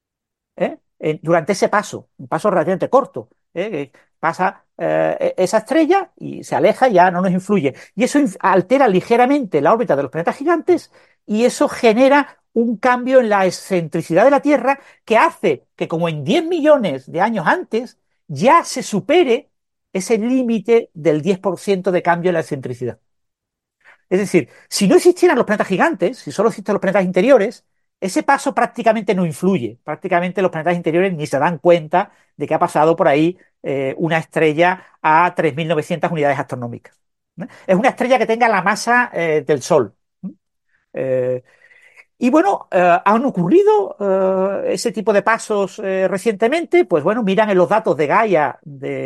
Durante ese paso, un paso relativamente corto, que pasa esa estrella y se aleja y ya no nos influye. Y eso altera ligeramente la órbita de los planetas gigantes y eso genera un cambio en la excentricidad de la Tierra que hace que como en 10 millones de años antes ya se supere ese límite del 10% de cambio en la excentricidad. Es decir, si no existieran los planetas gigantes, si solo existen los planetas interiores, ese paso prácticamente no influye. Prácticamente los planetas interiores ni se dan cuenta de que ha pasado por ahí una estrella a 3.900 unidades astronómicas. Es una estrella que tenga la masa del Sol. Eh, y bueno, han ocurrido ese tipo de pasos recientemente. Pues bueno, miran en los datos de Gaia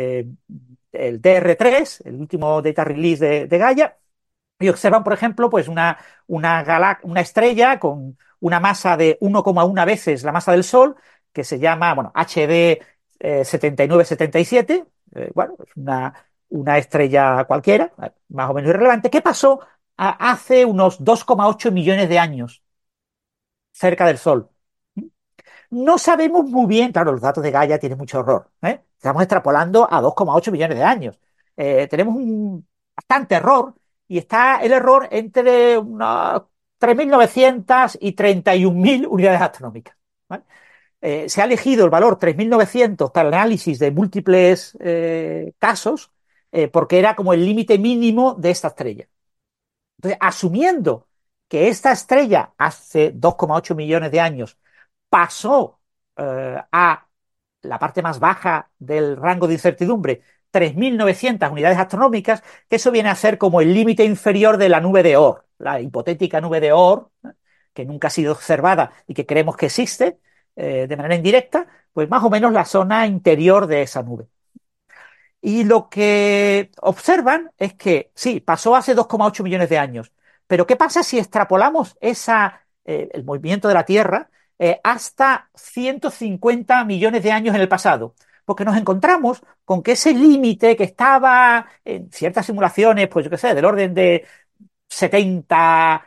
del DR3, el último data release de Gaia, y observan, por ejemplo, pues una estrella con una masa de 1,1 veces la masa del Sol, que se llama, bueno, HD 7977. Bueno, es una estrella cualquiera, más o menos irrelevante. ¿Qué pasó hace unos 2,8 millones de años cerca del Sol? No sabemos muy bien, claro, los datos de Gaia tienen mucho error, ¿eh? Estamos extrapolando a 2,8 millones de años. Tenemos un bastante error y está el error entre unas 3.900 y 31.000 unidades astronómicas, ¿vale? Se ha elegido el valor 3.900 para el análisis de múltiples casos porque era como el límite mínimo de esta estrella. Entonces, asumiendo que esta estrella hace 2,8 millones de años pasó a la parte más baja del rango de incertidumbre, 3.900 unidades astronómicas, que eso viene a ser como el límite inferior de la nube de Oort, la hipotética nube de Oort, que nunca ha sido observada y que creemos que existe de manera indirecta, pues más o menos la zona interior de esa nube. Y lo que observan es que sí, pasó hace 2,8 millones de años, pero ¿qué pasa si extrapolamos el movimiento de la Tierra hasta 150 millones de años en el pasado? Porque nos encontramos con que ese límite que estaba en ciertas simulaciones, pues yo qué sé, del orden de 70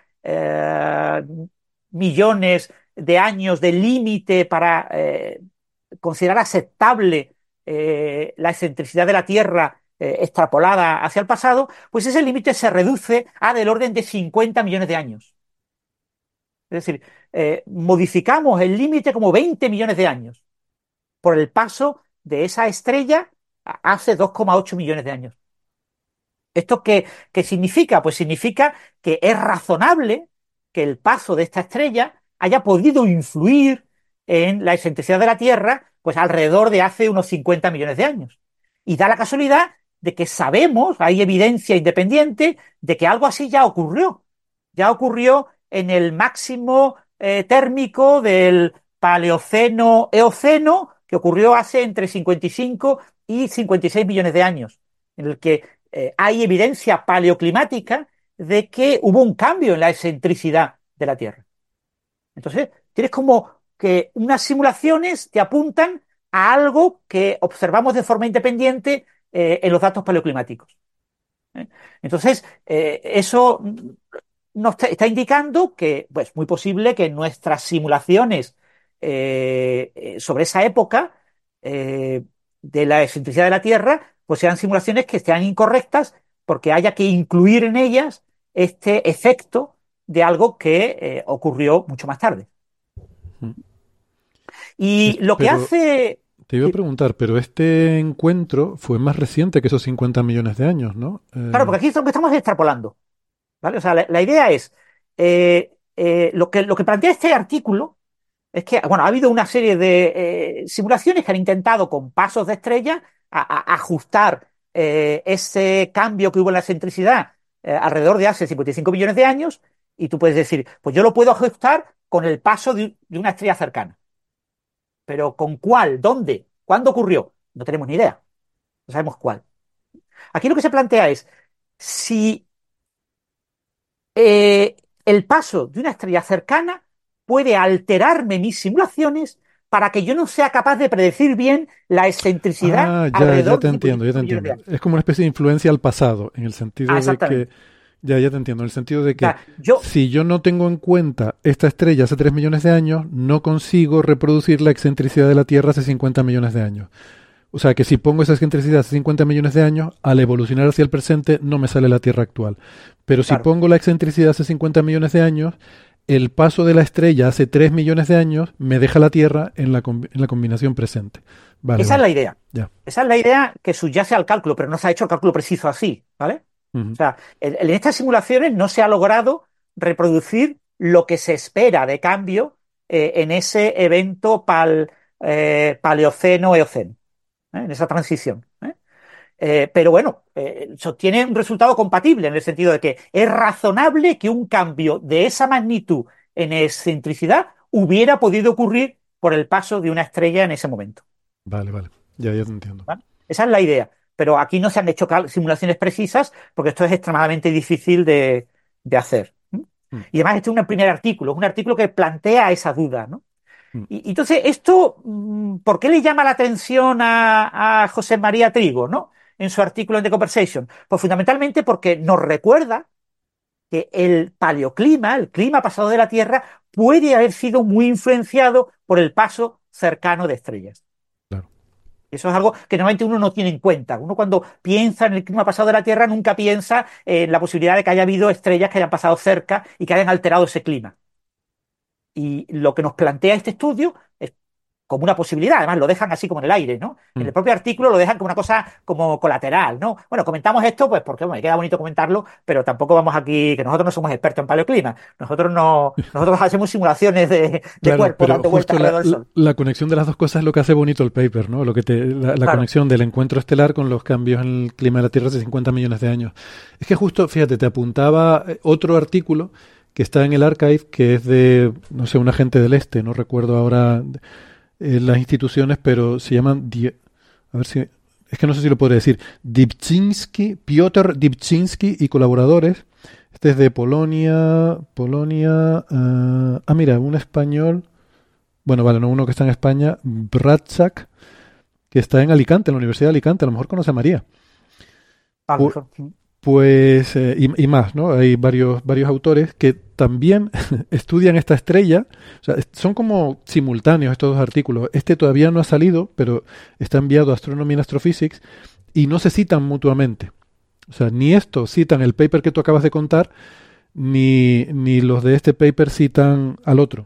millones de años de límite para considerar aceptable la excentricidad de la Tierra extrapolada hacia el pasado, pues ese límite se reduce a del orden de 50 millones de años. Es decir, modificamos el límite como 20 millones de años por el paso de esa estrella hace 2,8 millones de años. ¿Esto qué significa? Pues significa que es razonable que el paso de esta estrella haya podido influir en la excentricidad de la Tierra pues alrededor de hace unos 50 millones de años. Y da la casualidad de que sabemos, hay evidencia independiente de que algo así ya ocurrió. Ya ocurrió en el máximo térmico del Paleoceno-Eoceno, que ocurrió hace entre 55 y 56 millones de años, en el que hay evidencia paleoclimática de que hubo un cambio en la excentricidad de la Tierra. Entonces, tienes como que unas simulaciones te apuntan a algo que observamos de forma independiente en los datos paleoclimáticos. Entonces, eso nos está indicando que, pues, muy posible que nuestras simulaciones sobre esa época de la excentricidad de la Tierra, pues sean simulaciones que sean incorrectas porque haya que incluir en ellas este efecto de algo que ocurrió mucho más tarde. Y lo que Pero hace... te iba a preguntar, pero este encuentro fue más reciente que esos 50 millones de años, ¿no? Claro, porque aquí es lo que estamos extrapolando, ¿vale? O sea, la idea es, lo que plantea este artículo es que, bueno, ha habido una serie de simulaciones que han intentado con pasos de estrella ajustar ese cambio que hubo en la excentricidad alrededor de hace 55 millones de años, y tú puedes decir, pues yo lo puedo ajustar con el paso de una estrella cercana. Pero ¿con cuál? ¿Dónde? ¿Cuándo ocurrió? No tenemos ni idea. No sabemos cuál. Aquí lo que se plantea es, si eh, el paso de una estrella cercana puede alterarme mis simulaciones para que yo no sea capaz de predecir bien la excentricidad Ya alrededor te de entiendo, ya 55 te millones de entiendo. años. Es como una especie de influencia al pasado, en el sentido de Exactamente. Ya te entiendo. En el sentido de O que sea, yo, si yo no tengo en cuenta esta estrella hace 3 millones de años, no consigo reproducir la excentricidad de la Tierra hace 50 millones de años. O sea que si pongo esa excentricidad hace 50 millones de años, al evolucionar hacia el presente no me sale la Tierra actual. Pero si claro, pongo la excentricidad hace 50 millones de años, el paso de la estrella hace 3 millones de años me deja la Tierra en la combinación presente. Vale, esa es vale. la idea. Ya. Esa es la idea que subyace al cálculo, pero no se ha hecho el cálculo preciso así, ¿vale? O Ujú. sea, en estas simulaciones no se ha logrado reproducir lo que se espera de cambio en ese evento paleoceno-eoceno, en esa transición. Pero bueno, sostiene un resultado compatible en el sentido de que es razonable que un cambio de esa magnitud en excentricidad hubiera podido ocurrir por el paso de una estrella en ese momento. Vale, vale. Ya te entiendo. ¿Vale? Esa es la idea. Pero aquí no se han hecho simulaciones precisas porque esto es extremadamente difícil de hacer. Mm, Y además este es un primer artículo, es un artículo que plantea esa duda, ¿no? mm. Y entonces, esto, ¿por qué le llama la atención a José María Trigo, ¿no? En su artículo en The Conversation? Pues fundamentalmente porque nos recuerda que el paleoclima, el clima pasado de la Tierra, puede haber sido muy influenciado por el paso cercano de estrellas. Claro. Eso es algo que normalmente uno no tiene en cuenta. Uno cuando piensa en el clima pasado de la Tierra nunca piensa en la posibilidad de que haya habido estrellas que hayan pasado cerca y que hayan alterado ese clima. Y lo que nos plantea este estudio es como una posibilidad, además lo dejan así como en el aire, ¿no? En Mm. el propio artículo lo dejan como una cosa como colateral, ¿no? Bueno, comentamos esto pues porque bueno, me queda bonito comentarlo, pero tampoco vamos aquí, que nosotros no somos expertos en paleoclima, nosotros hacemos simulaciones de Claro, cuerpos pero dando vueltas justo la, alrededor del Sol. la conexión de las dos cosas es lo que hace bonito el paper, ¿no? La Claro, conexión del encuentro estelar con los cambios en el clima de la Tierra hace 50 millones de años. Es que justo, fíjate, te apuntaba otro artículo que está en el archive, que es de, no sé, un agente del este, no recuerdo ahora las instituciones, pero se llaman, a ver si, es que no sé si lo podré decir, Dybczynski, Piotr Dybczynski y colaboradores. Este es de Polonia, mira, un español, bueno, vale, no uno que está en España, Bratczak, que está en Alicante, en la Universidad de Alicante, a lo mejor conoce a María. a lo Pu- mejor. Pues, y más, ¿no? Hay varios autores que también estudian esta estrella. O sea, son como simultáneos estos dos artículos. Este todavía no ha salido, pero está enviado a Astronomy and Astrophysics y no se citan mutuamente. O sea, ni esto citan el paper que tú acabas de contar, ni los de este paper citan al otro.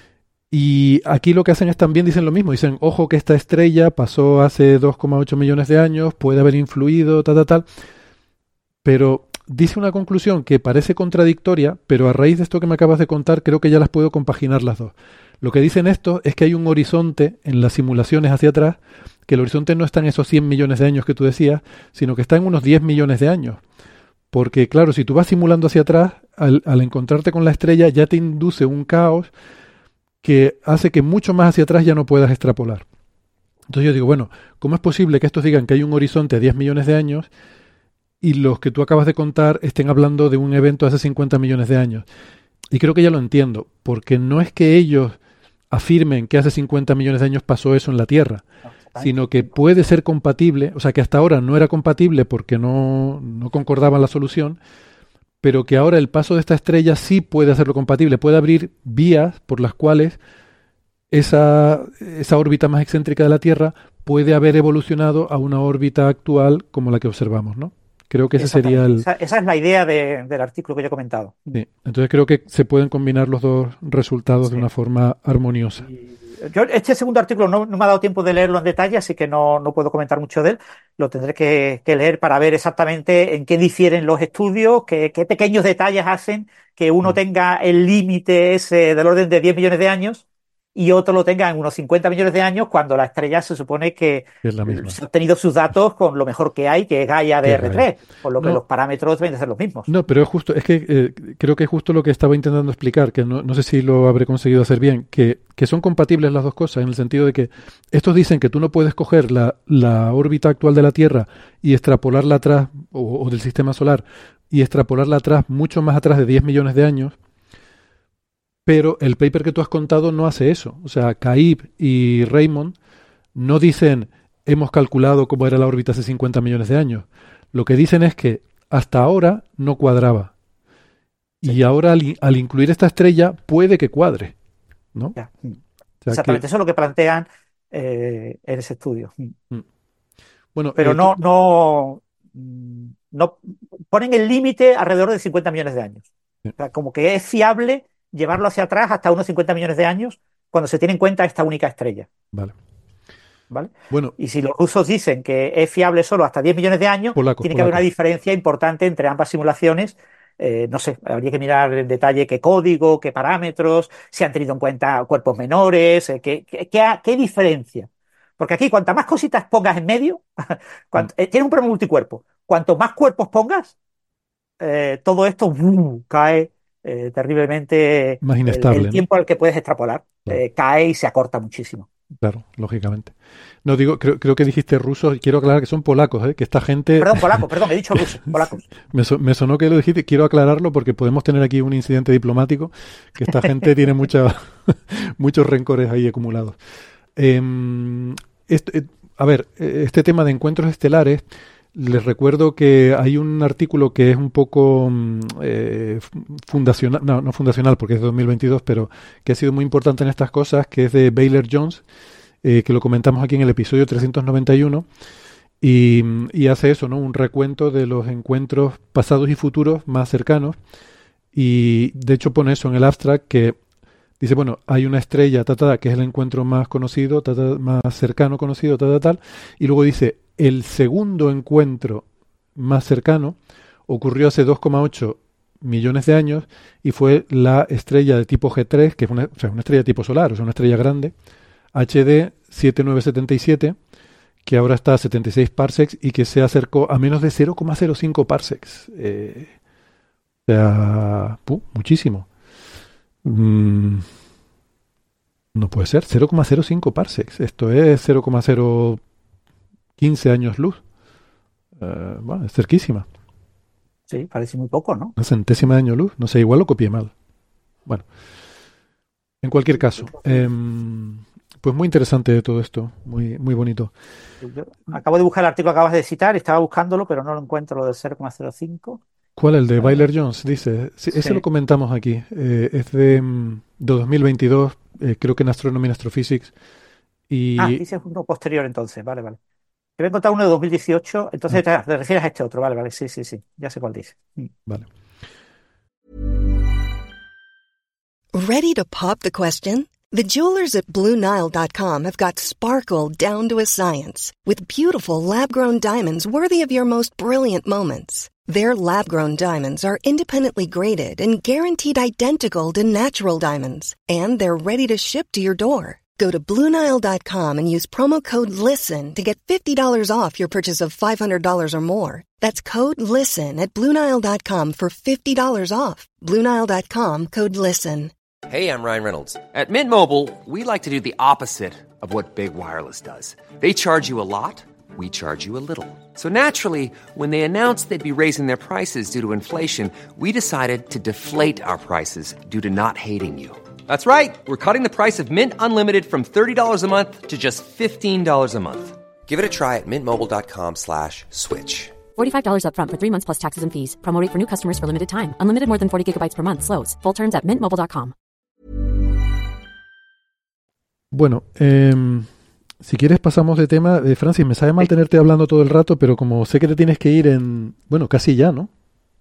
Y aquí lo que hacen es también dicen lo mismo. Dicen, ojo que esta estrella pasó hace 2,8 millones de años, puede haber influido, tal. Pero dice una conclusión que parece contradictoria, pero a raíz de esto que me acabas de contar, creo que ya las puedo compaginar las dos. Lo que dicen esto es que hay un horizonte en las simulaciones hacia atrás, que el horizonte no está en esos 100 millones de años que tú decías, sino que está en unos 10 millones de años. Porque claro, si tú vas simulando hacia atrás, al encontrarte con la estrella ya te induce un caos que hace que mucho más hacia atrás ya no puedas extrapolar. Entonces yo digo, bueno, ¿cómo es posible que estos digan que hay un horizonte a 10 millones de años y los que tú acabas de contar estén hablando de un evento hace 50 millones de años? Y creo que ya lo entiendo, porque no es que ellos afirmen que hace 50 millones de años pasó eso en la Tierra, No, exactamente. sino que puede ser compatible, o sea que hasta ahora no era compatible porque no concordaban la solución, pero que ahora el paso de esta estrella sí puede hacerlo compatible, puede abrir vías por las cuales esa órbita más excéntrica de la Tierra puede haber evolucionado a una órbita actual como la que observamos, ¿no? Creo que ese sería Exactamente. el... Esa es la idea del artículo que yo he comentado. Sí. Entonces creo que se pueden combinar los dos resultados de Sí. una forma armoniosa. Yo este segundo artículo no me ha dado tiempo de leerlo en detalle, así que no puedo comentar mucho de él. Lo tendré que leer para ver exactamente en qué difieren los estudios, qué pequeños detalles hacen que uno Mm. tenga el límite ese del orden de 10 millones de años y otro lo tenga en unos 50 millones de años cuando la estrella se supone que Que es la misma. se ha obtenido sus datos con lo mejor que hay, que es Gaia Que es Gaia. DR3, por lo que los No, parámetros deben de ser los mismos. no, pero es que creo que es justo lo que estaba intentando explicar, que no sé si lo habré conseguido hacer bien, que son compatibles las dos cosas, en el sentido de que estos dicen que tú no puedes coger la órbita actual de la Tierra y extrapolarla atrás, o del sistema solar, y extrapolarla atrás, mucho más atrás de 10 millones de años, pero el paper que tú has contado no hace eso. O sea, Caib y Raymond no dicen hemos calculado cómo era la órbita hace 50 millones de años. Lo que dicen es que hasta ahora no cuadraba. Y ahora al incluir esta estrella puede que cuadre, ¿no? Ya. O sea Exactamente, eso es lo que plantean en ese estudio. Bueno, Pero no ponen el límite alrededor de 50 millones de años. O sea, como que es fiable llevarlo hacia atrás hasta unos 50 millones de años cuando se tiene en cuenta esta única estrella. Vale. ¿Vale? Bueno, y si los rusos dicen que es fiable solo hasta 10 millones de años, tiene que haber una diferencia importante entre ambas simulaciones. No sé, habría que mirar en detalle qué código, qué parámetros, si han tenido en cuenta cuerpos menores, qué diferencia. Porque aquí, cuantas más cositas pongas en medio, tiene un problema multicuerpo. Cuanto más cuerpos pongas, todo esto cae terriblemente. Más inestable, el tiempo al que puedes extrapolar cae y se acorta muchísimo. Claro, lógicamente. No digo, creo que dijiste rusos, quiero aclarar que son polacos, que esta gente... Perdón, he dicho rusos, polacos. Me sonó que lo dijiste, quiero aclararlo porque podemos tener aquí un incidente diplomático, que esta gente tiene muchos rencores ahí acumulados. A ver, este tema de encuentros estelares, les recuerdo que hay un artículo que es un poco fundacional, no fundacional porque es de 2022, pero que ha sido muy importante en estas cosas, que es de Baylor Jones, que lo comentamos aquí en el episodio 391, y hace eso, ¿no? Un recuento de los encuentros pasados y futuros más cercanos, y de hecho pone eso en el abstract, que dice, bueno, hay una estrella, que es el encuentro más conocido, más cercano conocido, tal, y luego dice, el segundo encuentro más cercano ocurrió hace 2,8 millones de años y fue la estrella de tipo G3, que es una estrella de tipo solar, o sea, una estrella grande, HD 7977, que ahora está a 76 parsecs y que se acercó a menos de 0,05 parsecs. O sea, muchísimo. No puede ser, 0,05 parsecs. Esto es 0,015 años luz. Bueno, es cerquísima. Sí, parece muy poco, ¿no? Una centésima de año luz. No sé, igual lo copié mal. Bueno, en cualquier caso, pues muy interesante todo esto, muy, muy bonito. Yo acabo de buscar el artículo que acabas de citar, estaba buscándolo, pero no lo encuentro, lo del 0,05. ¿Cuál? El de Baylor Jones, dice. Sí, ese lo comentamos aquí. Es de 2022, creo que en Astronomy and Astrophysics. Dice uno posterior entonces, vale. Te voy a encontrar uno de 2018, entonces te refieres a este otro, vale, sí, ya sé cuál dice. Vale. Ready to pop the question? The jewelers at BlueNile.com have got sparkle down to a science with beautiful lab-grown diamonds worthy of your most brilliant moments. Their lab-grown diamonds are independently graded and guaranteed identical to natural diamonds, and they're ready to ship to your door. Go to BlueNile.com and use promo code LISTEN to get $50 off your purchase of $500 or more. That's code LISTEN at BlueNile.com for $50 off. BlueNile.com, code LISTEN. Hey, I'm Ryan Reynolds. At Mint Mobile, we like to do the opposite of what Big Wireless does. They charge you a lot, we charge you a little. So naturally, when they announced they'd be raising their prices due to inflation, we decided to deflate our prices due to not hating you. That's right. We're cutting the price of Mint Unlimited from $30 a month to just $15 a month. Give it a try at mintmobile.com/switch. $45 up front for 3 months plus taxes and fees. Promo rate for new customers for limited time. Unlimited more than 40 gigabytes per month. Slows full terms at mintmobile.com. Bueno, si quieres pasamos de tema. Francis, me sabe mal tenerte hablando todo el rato, pero como sé que te tienes que ir casi ya, ¿no?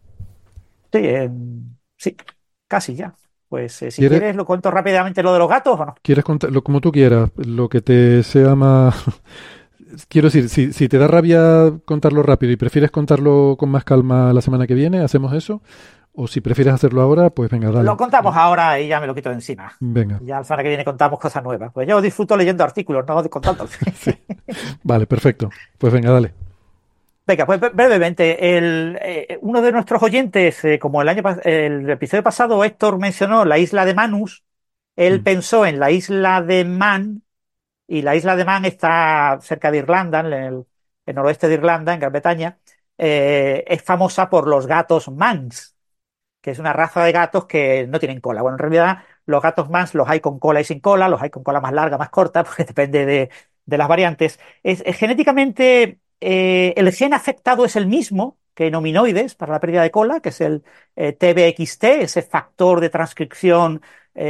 Sí, casi ya. Pues si quieres lo cuento rápidamente lo de los gatos o no. ¿Quieres contarlo como tú quieras? Lo que te sea más... Quiero decir, si te da rabia contarlo rápido y prefieres contarlo con más calma la semana que viene, ¿hacemos eso? O si prefieres hacerlo ahora, pues venga, dale. Lo contamos ahora y ya me lo quito de encima. Venga. Ya la semana que viene contamos cosas nuevas. Pues yo disfruto leyendo artículos, no contando. Sí. Vale, perfecto. Pues venga, dale. Venga, pues brevemente, uno de nuestros oyentes, como el episodio pasado, Héctor mencionó la isla de Manus, él pensó en la isla de Man, y la isla de Man está cerca de Irlanda, en el noroeste de Irlanda, en Gran Bretaña. Es famosa por los gatos Manx, que es una raza de gatos que no tienen cola. Bueno, en realidad los gatos Manx los hay con cola y sin cola, los hay con cola más larga, más corta, porque depende de las variantes. Genéticamente... el gen afectado es el mismo, que nominoides para la pérdida de cola, que es el TBXT, ese factor de transcripción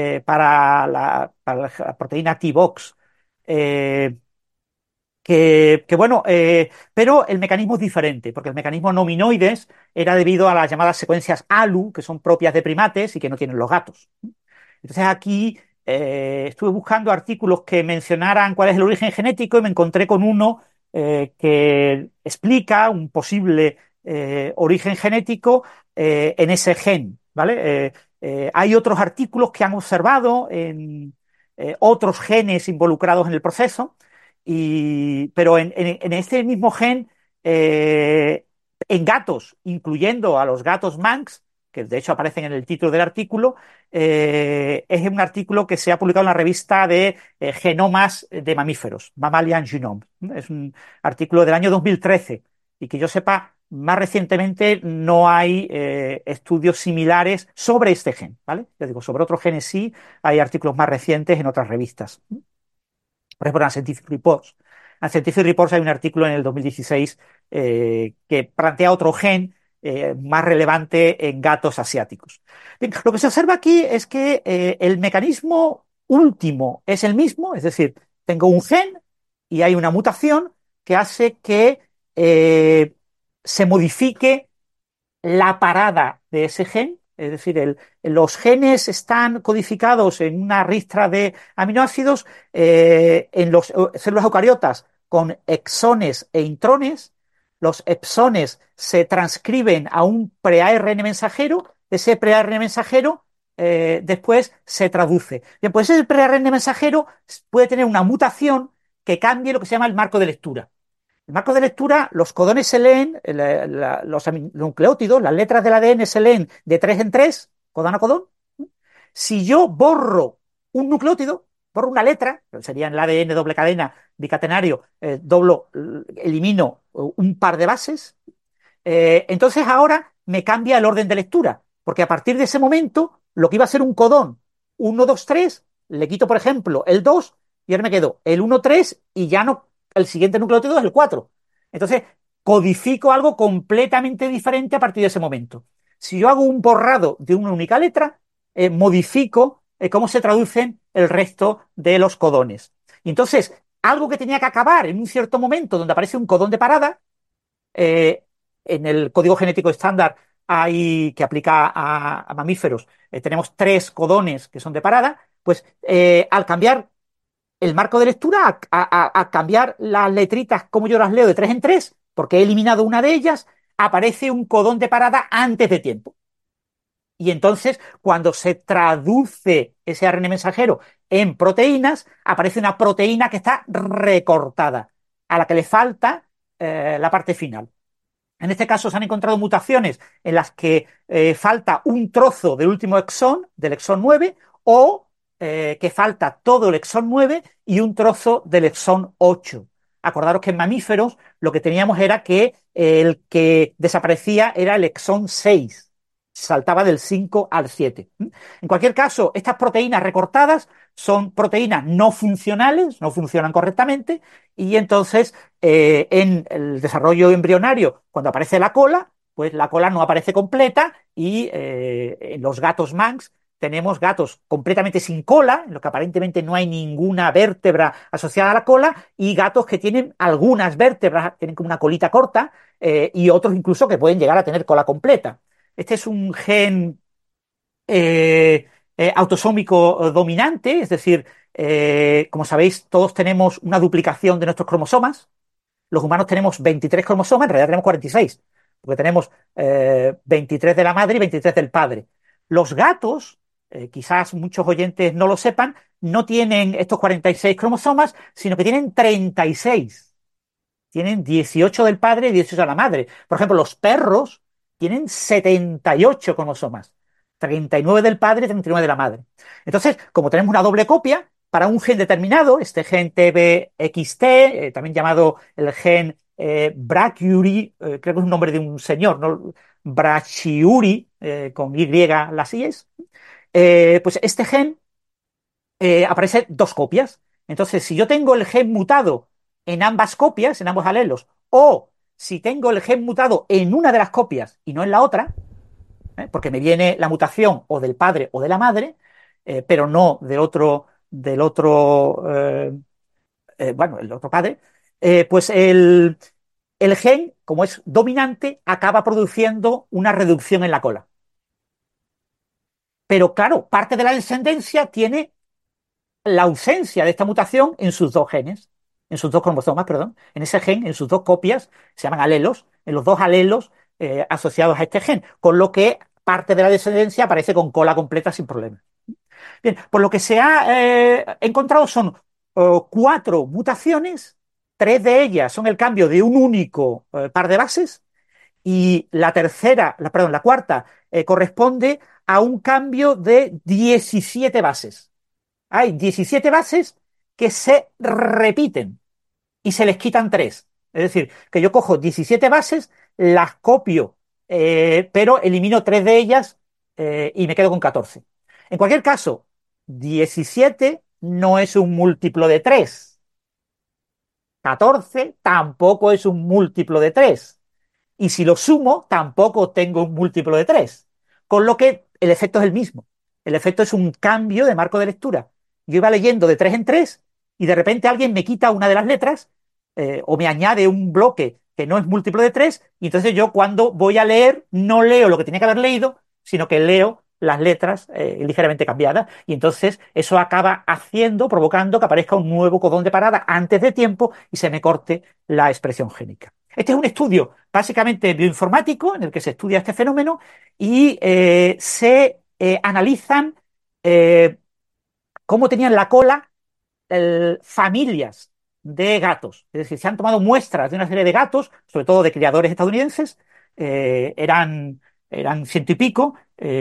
para la proteína T-Box. Bueno, pero el mecanismo es diferente, porque el mecanismo nominoides era debido a las llamadas secuencias ALU, que son propias de primates y que no tienen los gatos. Entonces aquí estuve buscando artículos que mencionaran cuál es el origen genético y me encontré con uno que explica un posible origen genético en ese gen, ¿vale? Hay otros artículos que han observado en otros genes involucrados en el proceso, pero en este mismo gen, en gatos, incluyendo a los gatos Manx, que de hecho aparecen en el título del artículo, es un artículo que se ha publicado en la revista de genomas de mamíferos, Mammalian Genome. Es un artículo del año 2013 y que yo sepa, más recientemente no hay estudios similares sobre este gen, ¿vale? Ya digo, sobre otros genes sí, hay artículos más recientes en otras revistas. Por ejemplo, en Scientific Reports. En Scientific Reports hay un artículo en el 2016 que plantea otro gen más relevante en gatos asiáticos. Bien, lo que se observa aquí es que el mecanismo último es el mismo, es decir, tengo un gen y hay una mutación que hace que se modifique la parada de ese gen, es decir, los genes están codificados en una ristra de aminoácidos en las células eucariotas con exones e intrones. Los exones se transcriben a un pre-ARN mensajero, ese pre-ARN mensajero después se traduce. Bien, pues ese pre-ARN mensajero puede tener una mutación que cambie lo que se llama el marco de lectura. El marco de lectura, los codones se leen, los nucleótidos, las letras del ADN se leen de 3 en 3, codón a codón. Si yo borro un nucleótido, borro una letra, sería en el ADN doble cadena bicatenario, elimino un par de bases, entonces ahora me cambia el orden de lectura, porque a partir de ese momento, lo que iba a ser un codón 1, 2, 3, le quito, por ejemplo, el 2 y ahora me quedo el 1, 3 y ya no, el siguiente nucleótido es el 4. Entonces, codifico algo completamente diferente a partir de ese momento. Si yo hago un borrado de una única letra, modifico cómo se traducen el resto de los codones. Y entonces, algo que tenía que acabar en un cierto momento donde aparece un codón de parada, eh, en el código genético estándar hay, que aplica a mamíferos, tenemos 3 codones que son de parada, pues al cambiar el marco de lectura, a cambiar las letritas como yo las leo de 3 en 3, porque he eliminado una de ellas, aparece un codón de parada antes de tiempo. Y entonces, cuando se traduce ese ARN mensajero en proteínas, aparece una proteína que está recortada, a la que le falta la parte final. En este caso se han encontrado mutaciones en las que falta un trozo del último exón, del exón 9, o que falta todo el exón 9 y un trozo del exón 8. Acordaros que en mamíferos lo que teníamos era que el que desaparecía era el exón 6, saltaba del 5 al 7. En cualquier caso, estas proteínas recortadas son proteínas no funcionales, no funcionan correctamente, y entonces en el desarrollo embrionario, cuando aparece la cola, pues la cola no aparece completa y en los gatos Manx tenemos gatos completamente sin cola, en lo que aparentemente no hay ninguna vértebra asociada a la cola, y gatos que tienen algunas vértebras, tienen como una colita corta, y otros incluso que pueden llegar a tener cola completa. Este es un gen autosómico dominante, es decir, como sabéis, todos tenemos una duplicación de nuestros cromosomas. Los humanos tenemos 23 cromosomas, en realidad tenemos 46, porque tenemos 23 de la madre y 23 del padre. Los gatos, quizás muchos oyentes no lo sepan, no tienen estos 46 cromosomas, sino que tienen 36. Tienen 18 del padre y 18 de la madre. Por ejemplo, los perros tienen 78 cromosomas. 39 del padre y 39 de la madre. Entonces, como tenemos una doble copia, para un gen determinado, este gen TBXT, también llamado el gen Brachyury, creo que es un nombre de un señor, ¿no? Brachyury, con Y las I's, pues este gen aparece 2 copias. Entonces, si yo tengo el gen mutado en ambas copias, en ambos alelos, o si tengo el gen mutado en una de las copias y no en la otra, porque me viene la mutación o del padre o de la madre, pero no del otro, bueno, el otro padre, pues el gen, como es dominante, acaba produciendo una reducción en la cola. Pero claro, parte de la descendencia tiene la ausencia de esta mutación en sus dos genes, en sus dos cromosomas, perdón, en ese gen, en sus dos copias, se llaman alelos, en los dos alelos asociados a este gen, con lo que parte de la descendencia aparece con cola completa sin problema. Bien, por lo que se ha encontrado son 4 mutaciones, 3 de ellas son el cambio de un único par de bases, y la cuarta corresponde a un cambio de 17 bases. Hay 17 bases que se repiten y se les quitan 3. Es decir, que yo cojo 17 bases, las copio, pero elimino 3 de ellas y me quedo con 14. En cualquier caso, 17 no es un múltiplo de 3. 14 tampoco es un múltiplo de 3. Y si lo sumo, tampoco tengo un múltiplo de 3. Con lo que el efecto es el mismo. El efecto es un cambio de marco de lectura. Yo iba leyendo de 3 en 3 y de repente alguien me quita una de las letras o me añade un bloque que no es múltiplo de 3 y entonces yo cuando voy a leer no leo lo que tenía que haber leído, sino que leo las letras ligeramente cambiadas y entonces eso acaba provocando que aparezca un nuevo codón de parada antes de tiempo y se me corte la expresión génica. Este es un estudio básicamente bioinformático en el que se estudia este fenómeno y se analizan cómo tenían la cola familias de gatos. Es decir, se han tomado muestras de una serie de gatos, sobre todo de criadores estadounidenses, eran 100 y pico,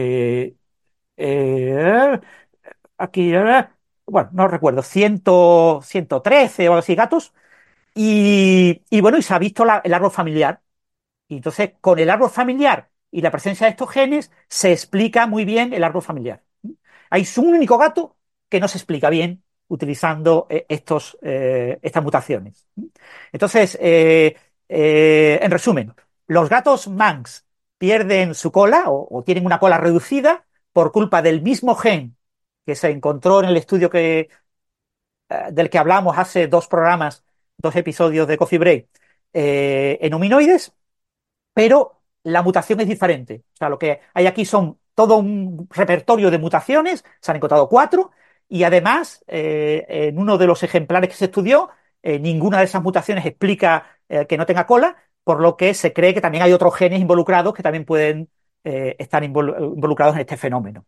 aquí, bueno, no recuerdo, 113 o algo así gatos, y bueno, y se ha visto el árbol familiar. Y entonces, con el árbol familiar y la presencia de estos genes, se explica muy bien el árbol familiar. Hay un único gato que no se explica bien utilizando estas mutaciones. Entonces, en resumen, los gatos Manx pierden su cola o tienen una cola reducida por culpa del mismo gen que se encontró en el estudio del que hablamos hace 2 programas, 2 episodios de Coffee Break, en hominoides, pero la mutación es diferente. O sea, lo que hay aquí son todo un repertorio de mutaciones, se han encontrado 4, y además, en uno de los ejemplares que se estudió, ninguna de esas mutaciones explica que no tenga cola, por lo que se cree que también hay otros genes involucrados que también pueden estar involucrados en este fenómeno.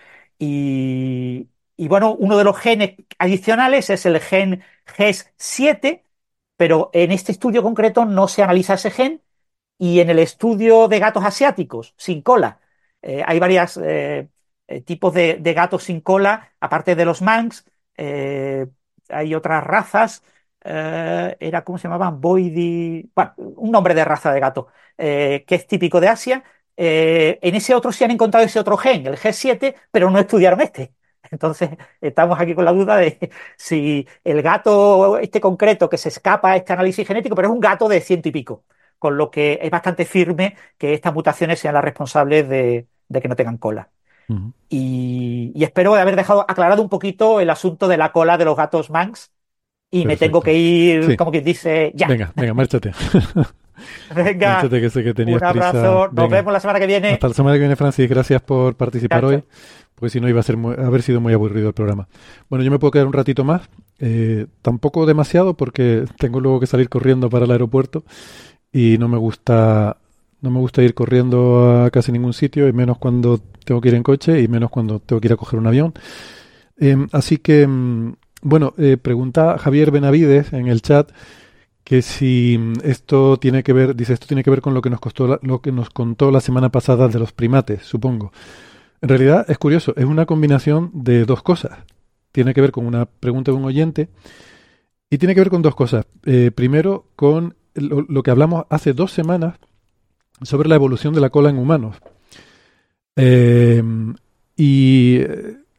Y bueno, uno de los genes adicionales es el gen GES7, pero en este estudio concreto no se analiza ese gen, y en el estudio de gatos asiáticos sin cola, hay varios tipos de gatos sin cola, aparte de los Manx, hay otras razas, ¿cómo se llamaban? Boidi, bueno, un nombre de raza de gato, que es típico de Asia. En ese otro sí han encontrado ese otro gen, el G7, pero no estudiaron este. Entonces, estamos aquí con la duda de si el gato este concreto que se escapa a este análisis genético, pero es un gato de 100 y pico, con lo que es bastante firme que estas mutaciones sean las responsables de que no tengan cola. Uh-huh. Y espero haber dejado aclarado un poquito el asunto de la cola de los gatos Manx, y perfecto, me tengo que ir, sí, como quien dice, ya. Venga, márchate. Venga, márchate, que sé que tenías un abrazo, prisa. Nos vemos la semana que viene. Hasta la semana que viene, Francis, gracias por participar hoy, porque si no iba a haber sido muy aburrido el programa. Bueno, yo me puedo quedar un ratito más, tampoco demasiado, porque tengo luego que salir corriendo para el aeropuerto, y no me gusta ir corriendo a casi ningún sitio, y menos cuando tengo que ir en coche, y menos cuando tengo que ir a coger un avión. Así que, bueno, pregunta Javier Benavides en el chat que si esto tiene que ver, dice, esto tiene que ver con lo que nos contó la semana pasada de los primates, supongo. En realidad es curioso, es una combinación de 2 cosas. Tiene que ver con una pregunta de un oyente y tiene que ver con 2 cosas. Primero, con lo que hablamos hace 2 semanas sobre la evolución de la cola en humanos. Y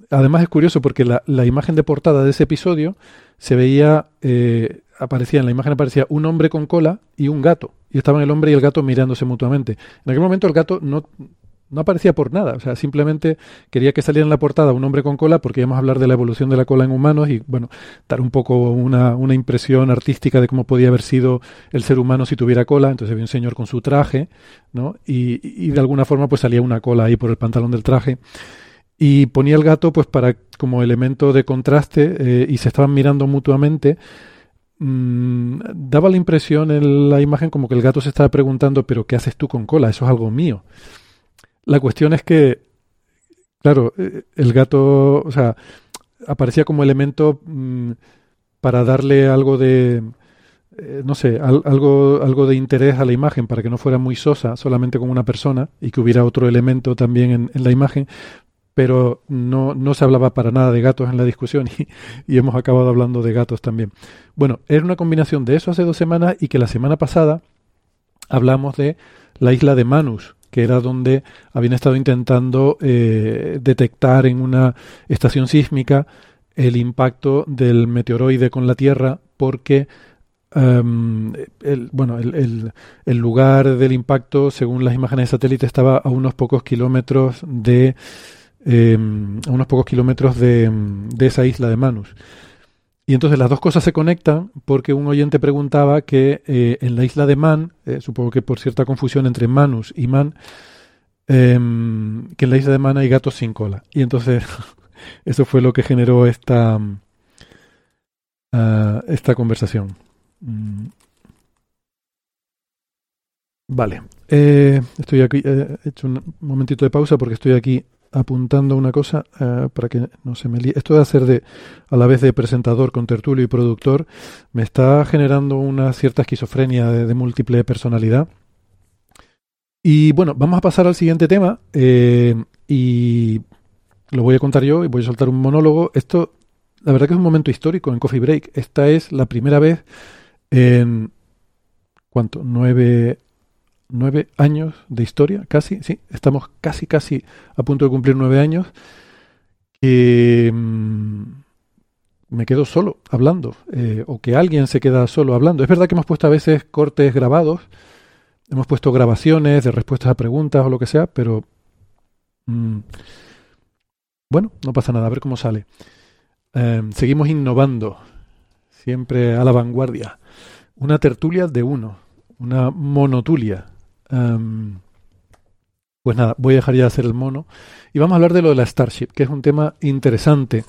además es curioso porque la imagen de portada de ese episodio se veía, en la imagen aparecía un hombre con cola y un gato. Y estaban el hombre y el gato mirándose mutuamente. En aquel momento el gato no aparecía por nada. O sea, simplemente quería que saliera en la portada un hombre con cola porque íbamos a hablar de la evolución de la cola en humanos y, bueno, dar un poco una impresión artística de cómo podía haber sido el ser humano si tuviera cola. Entonces había un señor con su traje, ¿no? Y de alguna forma pues salía una cola ahí por el pantalón del traje. Y ponía el gato pues para como elemento de contraste y se estaban mirando mutuamente. Daba la impresión en la imagen como que el gato se estaba preguntando, pero ¿qué haces tú con cola? Eso es algo mío. La cuestión es que, claro, el gato, o sea, aparecía como elemento para darle algo de, no sé, algo de interés a la imagen, para que no fuera muy sosa, solamente con una persona, y que hubiera otro elemento también en la imagen. Pero no se hablaba para nada de gatos en la discusión y hemos acabado hablando de gatos también. Bueno, era una combinación de eso hace 2 semanas y que la semana pasada hablamos de la isla de Manus, que era donde habían estado intentando detectar en una estación sísmica el impacto del meteoroide con la Tierra porque el lugar del impacto, según las imágenes de satélite, estaba a unos pocos kilómetros de esa isla de Manus. Y entonces las dos cosas se conectan porque un oyente preguntaba que en la isla de Man, supongo que por cierta confusión entre Manus y Man, que en la isla de Man hay gatos sin cola. Y entonces eso fue lo que generó esta conversación. Vale. Estoy aquí, he hecho un momentito de pausa porque estoy aquí apuntando una cosa para que no se me líe. Esto de hacer a la vez de presentador, contertulio y productor me está generando una cierta esquizofrenia de múltiple personalidad. Y bueno, vamos a pasar al siguiente tema y lo voy a contar yo y voy a soltar un monólogo. Esto, la verdad que es un momento histórico en Coffee Break. Esta es la primera vez en ¿cuánto? 9 años de historia, casi, sí, estamos casi a punto de cumplir 9 años, que me quedo solo hablando, o que alguien se queda solo hablando. Es verdad que hemos puesto a veces cortes grabados, hemos puesto grabaciones de respuestas a preguntas o lo que sea, pero bueno, no pasa nada, a ver cómo sale. Seguimos innovando, siempre a la vanguardia. Una tertulia de uno, una monotulia. Pues nada, voy a dejar ya de hacer el mono y vamos a hablar de lo de la Starship, que es un tema interesante.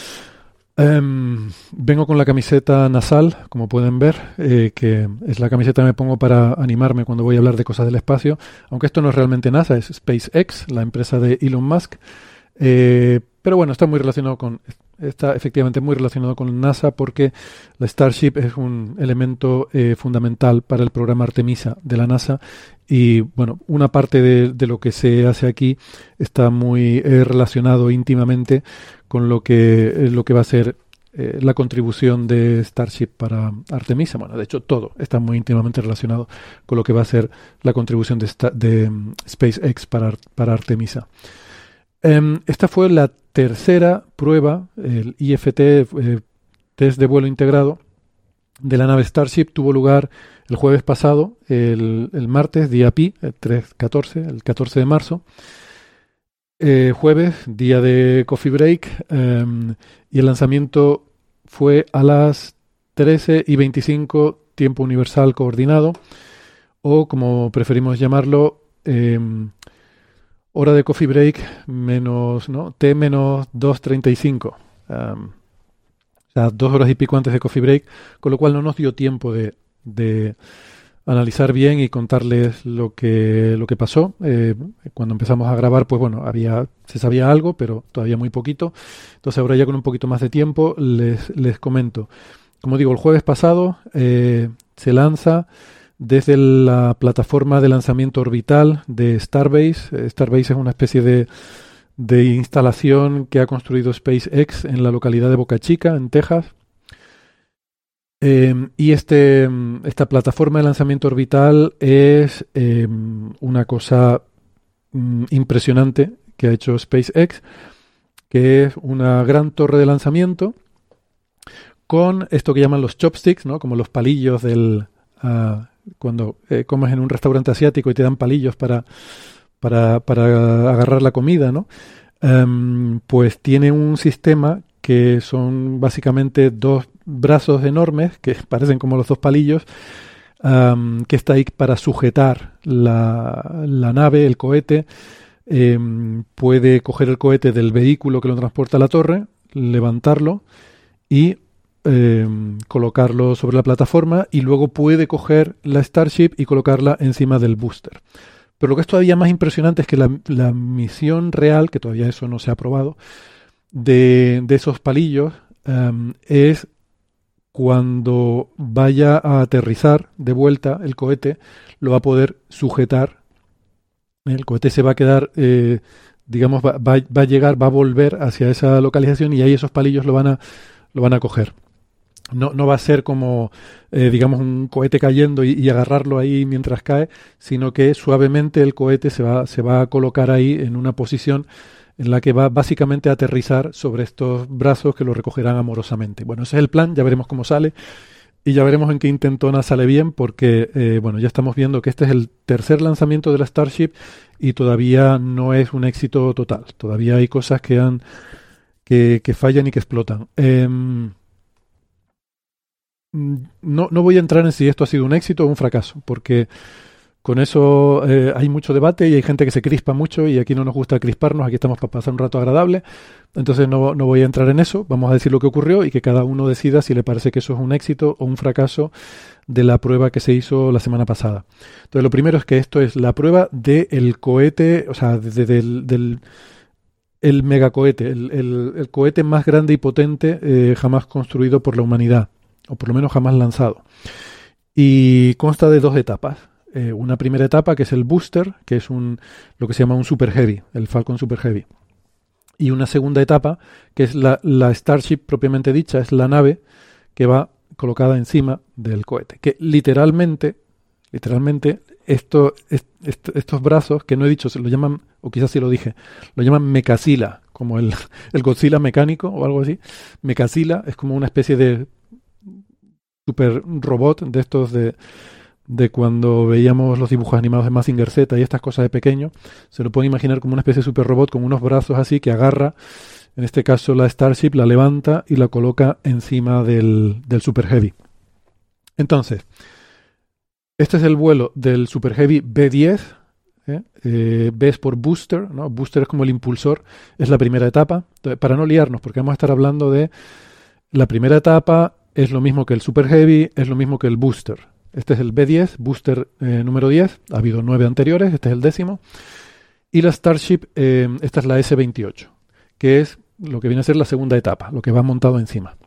Vengo con la camiseta nasal, como pueden ver, que es la camiseta que me pongo para animarme cuando voy a hablar de cosas del espacio, aunque esto no es realmente NASA, es SpaceX, la empresa de Elon Musk. Pero bueno, está efectivamente muy relacionado con NASA porque la Starship es un elemento fundamental para el programa Artemisa de la NASA y bueno, una parte de lo que se hace aquí está muy relacionado íntimamente con lo que va a ser la contribución de Starship para Artemisa. Bueno, de hecho todo está muy íntimamente relacionado con lo que va a ser la contribución de SpaceX para Artemisa. Esta fue la tercera prueba, el IFT, test de vuelo integrado de la nave Starship. Tuvo lugar el jueves pasado, el martes, día pi, el 14 de marzo. Jueves, día de Coffee Break, y el lanzamiento fue a las 13:25, tiempo universal coordinado, o como preferimos llamarlo, hora de Coffee Break menos, ¿no? T menos 2:35. O sea, 2 horas y pico antes de Coffee Break, con lo cual no nos dio tiempo de analizar bien y contarles lo que pasó. Cuando empezamos a grabar, pues bueno, se sabía algo, pero todavía muy poquito. Entonces ahora ya con un poquito más de tiempo les comento. Como digo, el jueves pasado se lanza desde la plataforma de lanzamiento orbital de Starbase. Starbase es una especie de instalación que ha construido SpaceX en la localidad de Boca Chica, en Texas. Y esta plataforma de lanzamiento orbital es una cosa impresionante que ha hecho SpaceX, que es una gran torre de lanzamiento con esto que llaman los chopsticks, ¿no? Como los palillos del cuando comes en un restaurante asiático y te dan palillos para agarrar la comida, ¿no? Pues tiene un sistema que son básicamente dos brazos enormes que parecen como los dos palillos, que está ahí para sujetar la nave, el cohete. Puede coger el cohete del vehículo que lo transporta a la torre, levantarlo y colocarlo sobre la plataforma, y luego puede coger la Starship y colocarla encima del booster. Pero lo que es todavía más impresionante es que la misión real, que todavía eso no se ha probado, de esos palillos es cuando vaya a aterrizar de vuelta el cohete, lo va a poder sujetar. El cohete se va a quedar, digamos, va a llegar, va a volver hacia esa localización, y ahí esos palillos lo van a coger. No va a ser como, digamos, un cohete cayendo y agarrarlo ahí mientras cae, sino que suavemente el cohete se va a colocar ahí en una posición en la que va básicamente a aterrizar sobre estos brazos que lo recogerán amorosamente. Bueno, ese es el plan, ya veremos cómo sale y ya veremos en qué intentona sale bien, porque, bueno, ya estamos viendo que este es el tercer lanzamiento de la Starship y todavía no es un éxito total. Todavía hay cosas que fallan y que explotan. No voy a entrar en si esto ha sido un éxito o un fracaso, porque con eso hay mucho debate y hay gente que se crispa mucho, y aquí no nos gusta crisparnos, aquí estamos para pasar un rato agradable. Entonces no voy a entrar en eso, vamos a decir lo que ocurrió y que cada uno decida si le parece que eso es un éxito o un fracaso de la prueba que se hizo la semana pasada. Entonces lo primero es que esto es la prueba del cohete, o sea, del megacohete, el cohete más grande y potente jamás construido por la humanidad, o por lo menos jamás lanzado. Y consta de dos etapas. Una primera etapa, que es el booster, que es lo que se llama un Super Heavy, el Falcon Super Heavy. Y una segunda etapa, que es la Starship propiamente dicha, es la nave que va colocada encima del cohete. Que literalmente estos brazos, que no he dicho, se lo llaman, o quizás sí lo dije, lo llaman Mechazilla, como el Godzilla mecánico o algo así. Mechazilla es como una especie de super robot de estos de cuando veíamos los dibujos animados de Mazinger Z y estas cosas de pequeño. Se lo pueden imaginar como una especie de super robot con unos brazos así que agarra, en este caso la Starship, la levanta y la coloca encima del Super Heavy. Entonces, este es el vuelo del Super Heavy B10. B es por booster, ¿no? Booster es como el impulsor, es la primera etapa. Entonces, para no liarnos, porque vamos a estar hablando de la primera etapa, es lo mismo que el Super Heavy, es lo mismo que el booster. Este es el B10, booster número 10. Ha habido 9 anteriores, este es el 10º. Y la Starship, esta es la S-28, que es lo que viene a ser la segunda etapa, lo que va montado encima.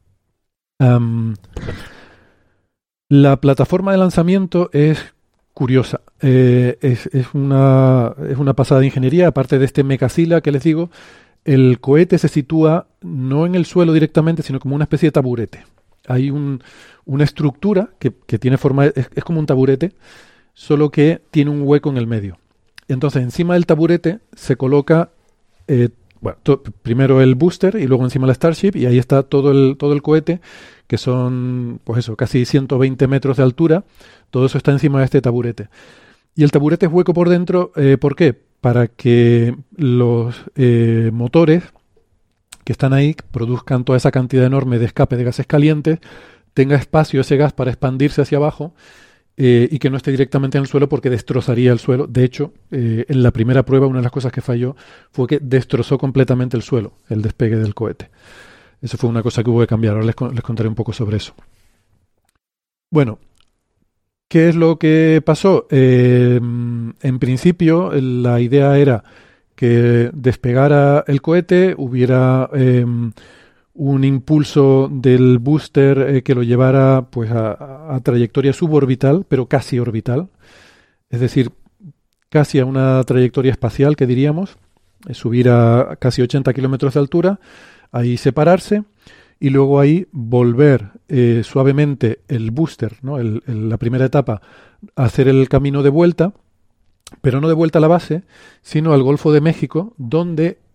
La plataforma de lanzamiento es curiosa. Es una pasada de ingeniería. Aparte de este Mechazilla que les digo, el cohete se sitúa no en el suelo directamente, sino como una especie de taburete. Hay una estructura que tiene forma, es como un taburete, solo que tiene un hueco en el medio. Entonces, encima del taburete se coloca primero el booster y luego encima la Starship, y ahí está todo el cohete, que son, pues eso, casi 120 metros de altura. Todo eso está encima de este taburete. Y el taburete es hueco por dentro, ¿por qué? Para que los motores que están ahí produzcan toda esa cantidad enorme de escape de gases calientes, tenga espacio ese gas para expandirse hacia abajo, y que no esté directamente en el suelo, porque destrozaría el suelo. De hecho, en la primera prueba una de las cosas que falló fue que destrozó completamente el suelo, el despegue del cohete. Eso fue una cosa que hubo que cambiar. Ahora les contaré un poco sobre eso. Bueno, ¿qué es lo que pasó? En principio, la idea era que despegara el cohete, hubiera un impulso del booster que lo llevara pues a trayectoria suborbital, pero casi orbital, es decir, casi a una trayectoria espacial, que diríamos, subir a casi 80 kilómetros de altura, ahí separarse y luego ahí volver suavemente el booster, ¿no? La primera etapa, a hacer el camino de vuelta, pero no de vuelta a la base, sino al Golfo de México, donde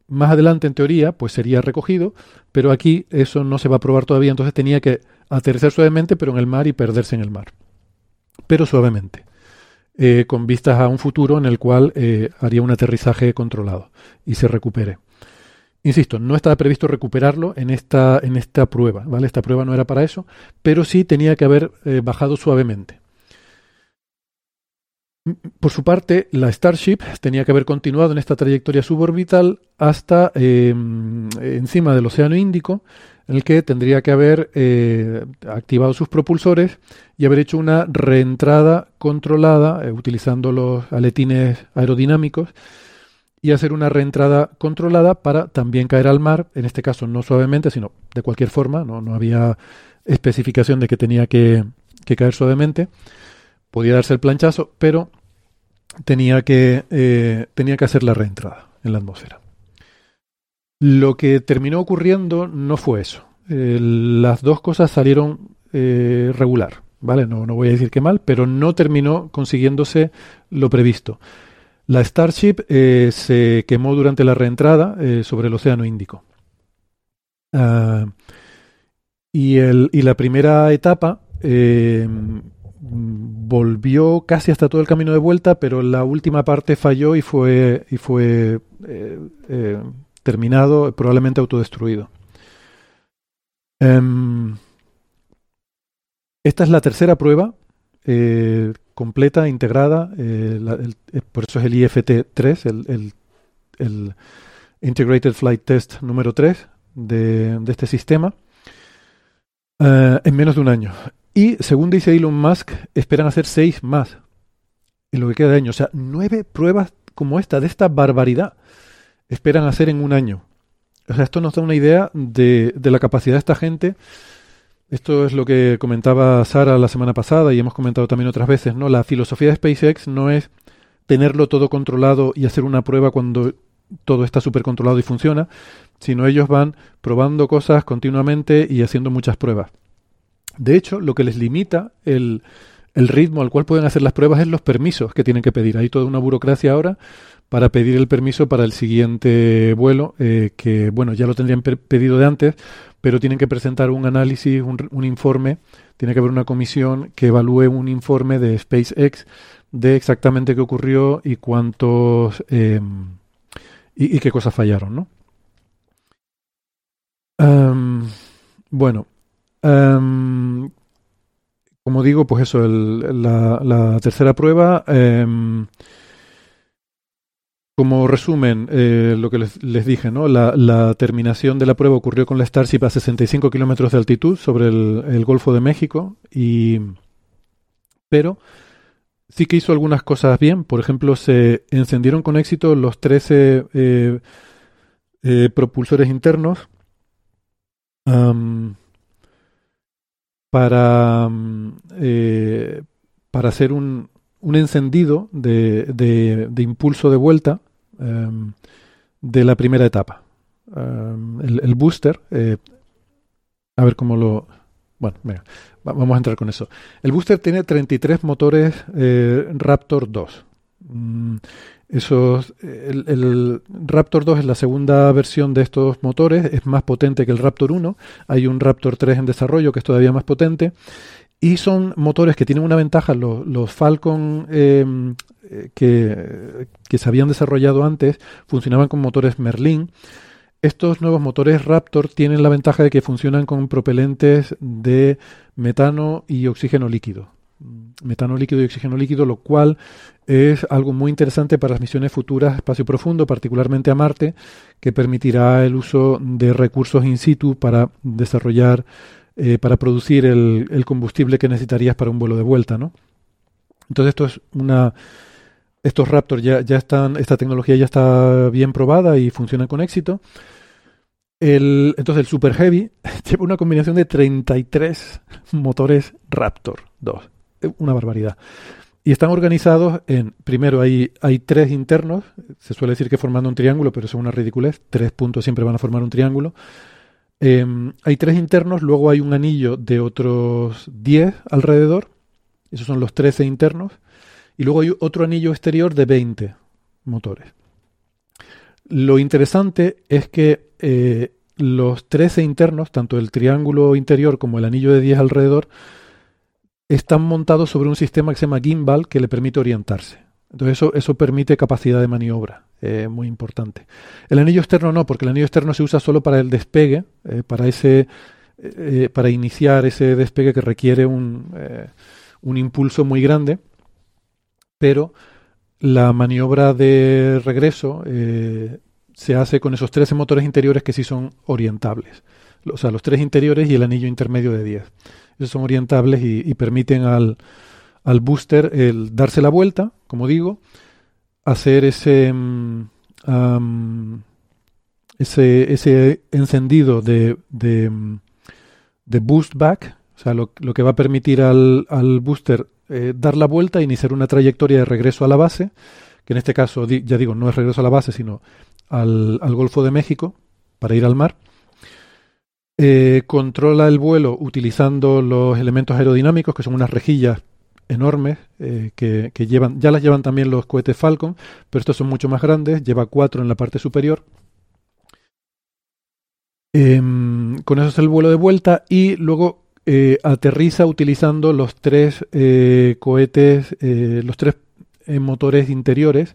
más adelante, en teoría, pues sería recogido, pero aquí eso no se va a probar todavía, entonces tenía que aterrizar suavemente, pero en el mar y perderse en el mar. Pero suavemente, con vistas a un futuro en el cual haría un aterrizaje controlado y se recupere. Insisto, no estaba previsto recuperarlo en esta prueba, ¿vale? Esta prueba no era para eso, pero sí tenía que haber bajado suavemente. Por su parte, la Starship tenía que haber continuado en esta trayectoria suborbital hasta encima del Océano Índico, en el que tendría que haber activado sus propulsores y haber hecho una reentrada controlada utilizando los aletines aerodinámicos, y hacer una reentrada controlada para también caer al mar, en este caso no suavemente, sino de cualquier forma, no había especificación de que tenía que caer suavemente, podía darse el planchazo, pero tenía que hacer la reentrada en la atmósfera. Lo que terminó ocurriendo no fue eso. Las dos cosas salieron regular, ¿vale? No voy a decir que mal, pero no terminó consiguiéndose lo previsto. La Starship se quemó durante la reentrada sobre el Océano Índico. Y la primera etapa volvió casi hasta todo el camino de vuelta, pero la última parte falló y fue terminado, probablemente autodestruido. Esta es la tercera prueba completa, integrada, por eso es el IFT-3, el Integrated Flight Test número 3 de este sistema, en menos de un año. Y según dice Elon Musk, esperan hacer 6 más en lo que queda de año. O sea, 9 pruebas como esta, de esta barbaridad, esperan hacer en un año. O sea, esto nos da una idea de la capacidad de esta gente. Esto es lo que comentaba Sara la semana pasada y hemos comentado también otras veces, ¿no? La filosofía de SpaceX no es tenerlo todo controlado y hacer una prueba cuando todo está súper controlado y funciona, sino ellos van probando cosas continuamente y haciendo muchas pruebas. De hecho, lo que les limita el ritmo al cual pueden hacer las pruebas es los permisos que tienen que pedir. Hay toda una burocracia ahora para pedir el permiso para el siguiente vuelo, que bueno, ya lo tendrían pedido de antes, pero tienen que presentar un análisis, un informe, tiene que haber una comisión que evalúe un informe de SpaceX de exactamente qué ocurrió y cuántos y qué cosas fallaron, ¿no? Bueno, como digo, pues eso, la tercera prueba. Como resumen, lo que les dije, ¿no? La terminación de la prueba ocurrió con la Starship a 65 kilómetros de altitud sobre el Golfo de México, pero sí que hizo algunas cosas bien. Por ejemplo, se encendieron con éxito los 13 propulsores internos para hacer un encendido de impulso de vuelta de la primera etapa. El booster, a ver cómo lo... Bueno, venga, vamos a entrar con eso. El booster tiene 33 motores Raptor 2. El Raptor 2 es la segunda versión de estos motores, es más potente que el Raptor 1. Hay un Raptor 3 en desarrollo que es todavía más potente. Y son motores que tienen una ventaja. Los Falcon que se habían desarrollado antes funcionaban con motores Merlin. Estos nuevos motores Raptor tienen la ventaja de que funcionan con propelentes de metano y oxígeno líquido. Metano líquido y oxígeno líquido, lo cual es algo muy interesante para las misiones futuras a espacio profundo, particularmente a Marte, que permitirá el uso de recursos in situ para desarrollar para producir el combustible que necesitarías para un vuelo de vuelta, ¿no? Entonces estos Raptor ya están, esta tecnología ya está bien probada y funciona con éxito. Entonces el Super Heavy lleva una combinación de 33 motores Raptor 2, una barbaridad. Y están organizados primero hay 3 internos, se suele decir que formando un triángulo, pero eso es una ridiculez, 3 puntos siempre van a formar un triángulo. Hay 3 internos, luego hay un anillo de otros 10 alrededor, esos son los 13 internos, y luego hay otro anillo exterior de 20 motores. Lo interesante es que los 13 internos, tanto el triángulo interior como el anillo de 10 alrededor, están montados sobre un sistema que se llama gimbal que le permite orientarse. Entonces eso permite capacidad de maniobra, muy importante. El anillo externo no, porque el anillo externo se usa solo para el despegue, para iniciar ese despegue que requiere un impulso muy grande, pero la maniobra de regreso se hace con esos 13 motores interiores que sí son orientables. O sea, los 3 interiores y el anillo intermedio de 10. Esos son orientables y permiten al booster darse la vuelta, como digo, hacer ese encendido de boost back, o sea, lo que va a permitir al booster dar la vuelta e iniciar una trayectoria de regreso a la base, que en este caso, ya digo, no es regreso a la base, sino al Golfo de México, para ir al mar. Controla el vuelo utilizando los elementos aerodinámicos, que son unas rejillas enormes que ya las llevan también los cohetes Falcon, pero estos son mucho más grandes, lleva 4 en la parte superior. Con eso es el vuelo de vuelta y luego aterriza utilizando los 3 cohetes, los 3 motores interiores,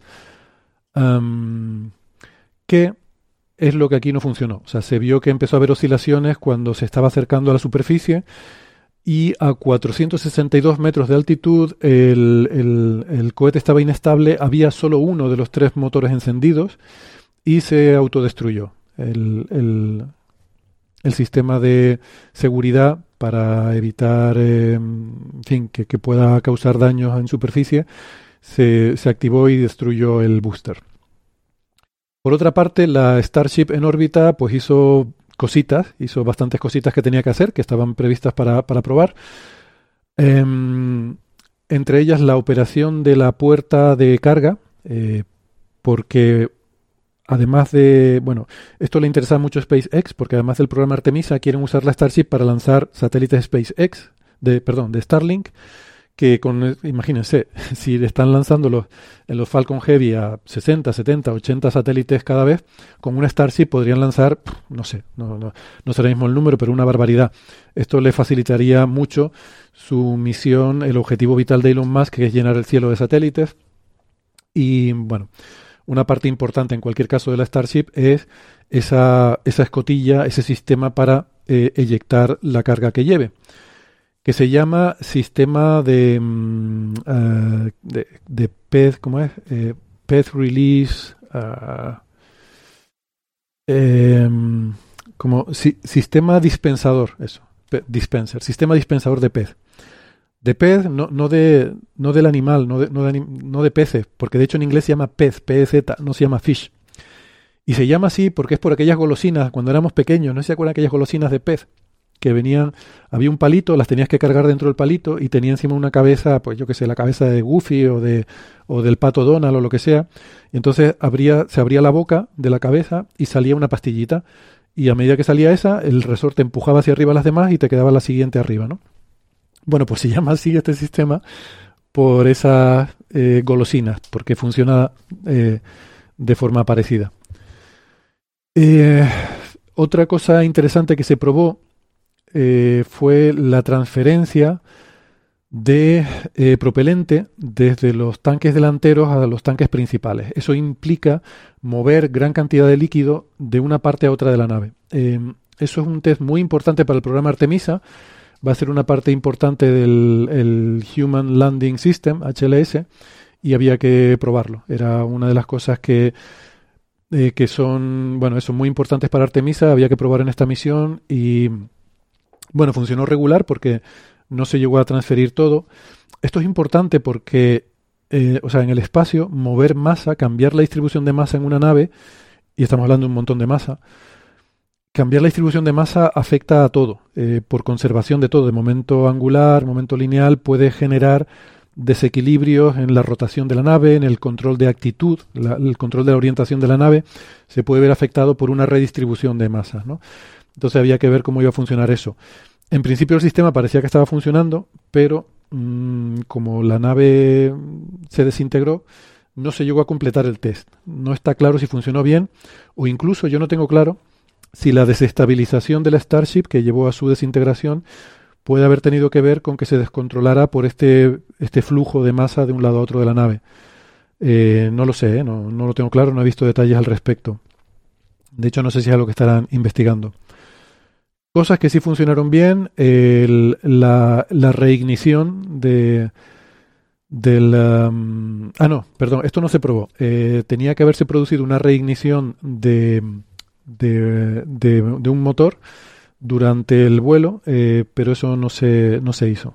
que es lo que aquí no funcionó. O sea, se vio que empezó a haber oscilaciones cuando se estaba acercando a la superficie y a 462 metros de altitud el cohete estaba inestable, había solo uno de los 3 motores encendidos y se autodestruyó. El sistema de seguridad para evitar que pueda causar daños en superficie se activó y destruyó el booster. Por otra parte, la Starship en órbita pues hizo bastantes cositas que tenía que hacer, que estaban previstas para probar. Entre ellas la operación de la puerta de carga, porque además esto le interesa mucho a SpaceX, porque además del programa Artemisa quieren usar la Starship para lanzar satélites SpaceX, de Starlink, que imagínense, si están lanzando en los Falcon Heavy a 60, 70, 80 satélites cada vez, con una Starship podrían lanzar, no sé, no será mismo el número, pero una barbaridad. Esto le facilitaría mucho su misión, el objetivo vital de Elon Musk, que es llenar el cielo de satélites. Y bueno, una parte importante en cualquier caso de la Starship es esa escotilla, ese sistema para eyectar la carga que lleve, que se llama sistema de PED, ¿cómo es? PED Release, sistema dispensador, eso, dispenser, sistema dispensador de PED. De PED, no del animal, no de peces, porque de hecho en inglés se llama PED, PEZ, no se llama fish. Y se llama así porque es por aquellas golosinas, cuando éramos pequeños, ¿no se acuerdan aquellas golosinas de PED? Que había un palito, las tenías que cargar dentro del palito y tenía encima una cabeza, pues yo qué sé, la cabeza de Goofy o del pato Donald o lo que sea. Y entonces se abría la boca de la cabeza y salía una pastillita. Y a medida que salía esa, el resorte empujaba hacia arriba las demás y te quedaba la siguiente arriba, ¿no? Bueno, pues se llama así este sistema por esas golosinas, porque funciona de forma parecida. Otra cosa interesante que se probó fue la transferencia de propelente desde los tanques delanteros a los tanques principales. Eso implica mover gran cantidad de líquido de una parte a otra de la nave. Eso es un test muy importante para el programa Artemisa. Va a ser una parte importante del Human Landing System, HLS, y había que probarlo. Era una de las cosas que son muy importantes para Artemisa. Había que probar en esta misión y bueno, funcionó regular porque no se llegó a transferir todo. Esto es importante porque, en el espacio, mover masa, cambiar la distribución de masa en una nave, y estamos hablando de un montón de masa, cambiar la distribución de masa afecta a todo, por conservación de todo, de momento angular, momento lineal, puede generar desequilibrios en la rotación de la nave, en el control de actitud, el control de la orientación de la nave, se puede ver afectado por una redistribución de masas, ¿no? Entonces había que ver cómo iba a funcionar eso. En principio el sistema parecía que estaba funcionando, pero como la nave se desintegró, no se llegó a completar el test. No está claro si funcionó bien, o incluso yo no tengo claro si la desestabilización de la Starship que llevó a su desintegración puede haber tenido que ver con que se descontrolara por este flujo de masa de un lado a otro de la nave. No lo sé, no lo tengo claro, no he visto detalles al respecto. De hecho, no sé si es algo que estarán investigando. Cosas que sí funcionaron bien, la reignición esto no se probó. Tenía que haberse producido una reignición de un motor durante el vuelo, pero eso no se hizo.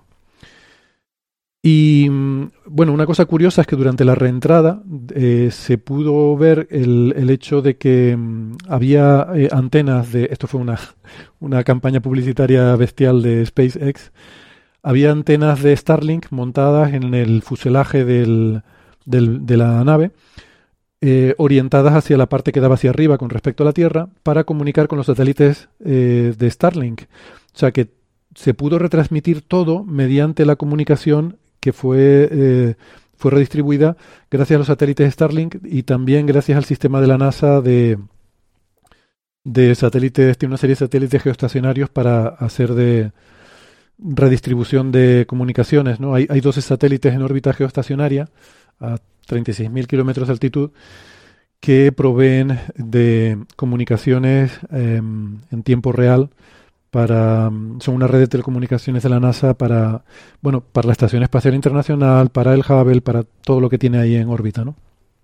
Y bueno, una cosa curiosa es que durante la reentrada se pudo ver el hecho de que había antenas de... Esto fue una campaña publicitaria bestial de SpaceX. Había antenas de Starlink montadas en el fuselaje de la nave, orientadas hacia la parte que daba hacia arriba con respecto a la Tierra, para comunicar con los satélites de Starlink. O sea que se pudo retransmitir todo mediante la comunicación que fue redistribuida gracias a los satélites Starlink y también gracias al sistema de la NASA de satélites. Tiene una serie de satélites geoestacionarios para hacer de redistribución de comunicaciones, ¿no? Hay 12 satélites en órbita geoestacionaria a 36.000 kilómetros de altitud que proveen de comunicaciones en tiempo real son una red de telecomunicaciones de la NASA para la Estación Espacial Internacional, para el Hubble, para todo lo que tiene ahí en órbita, ¿no?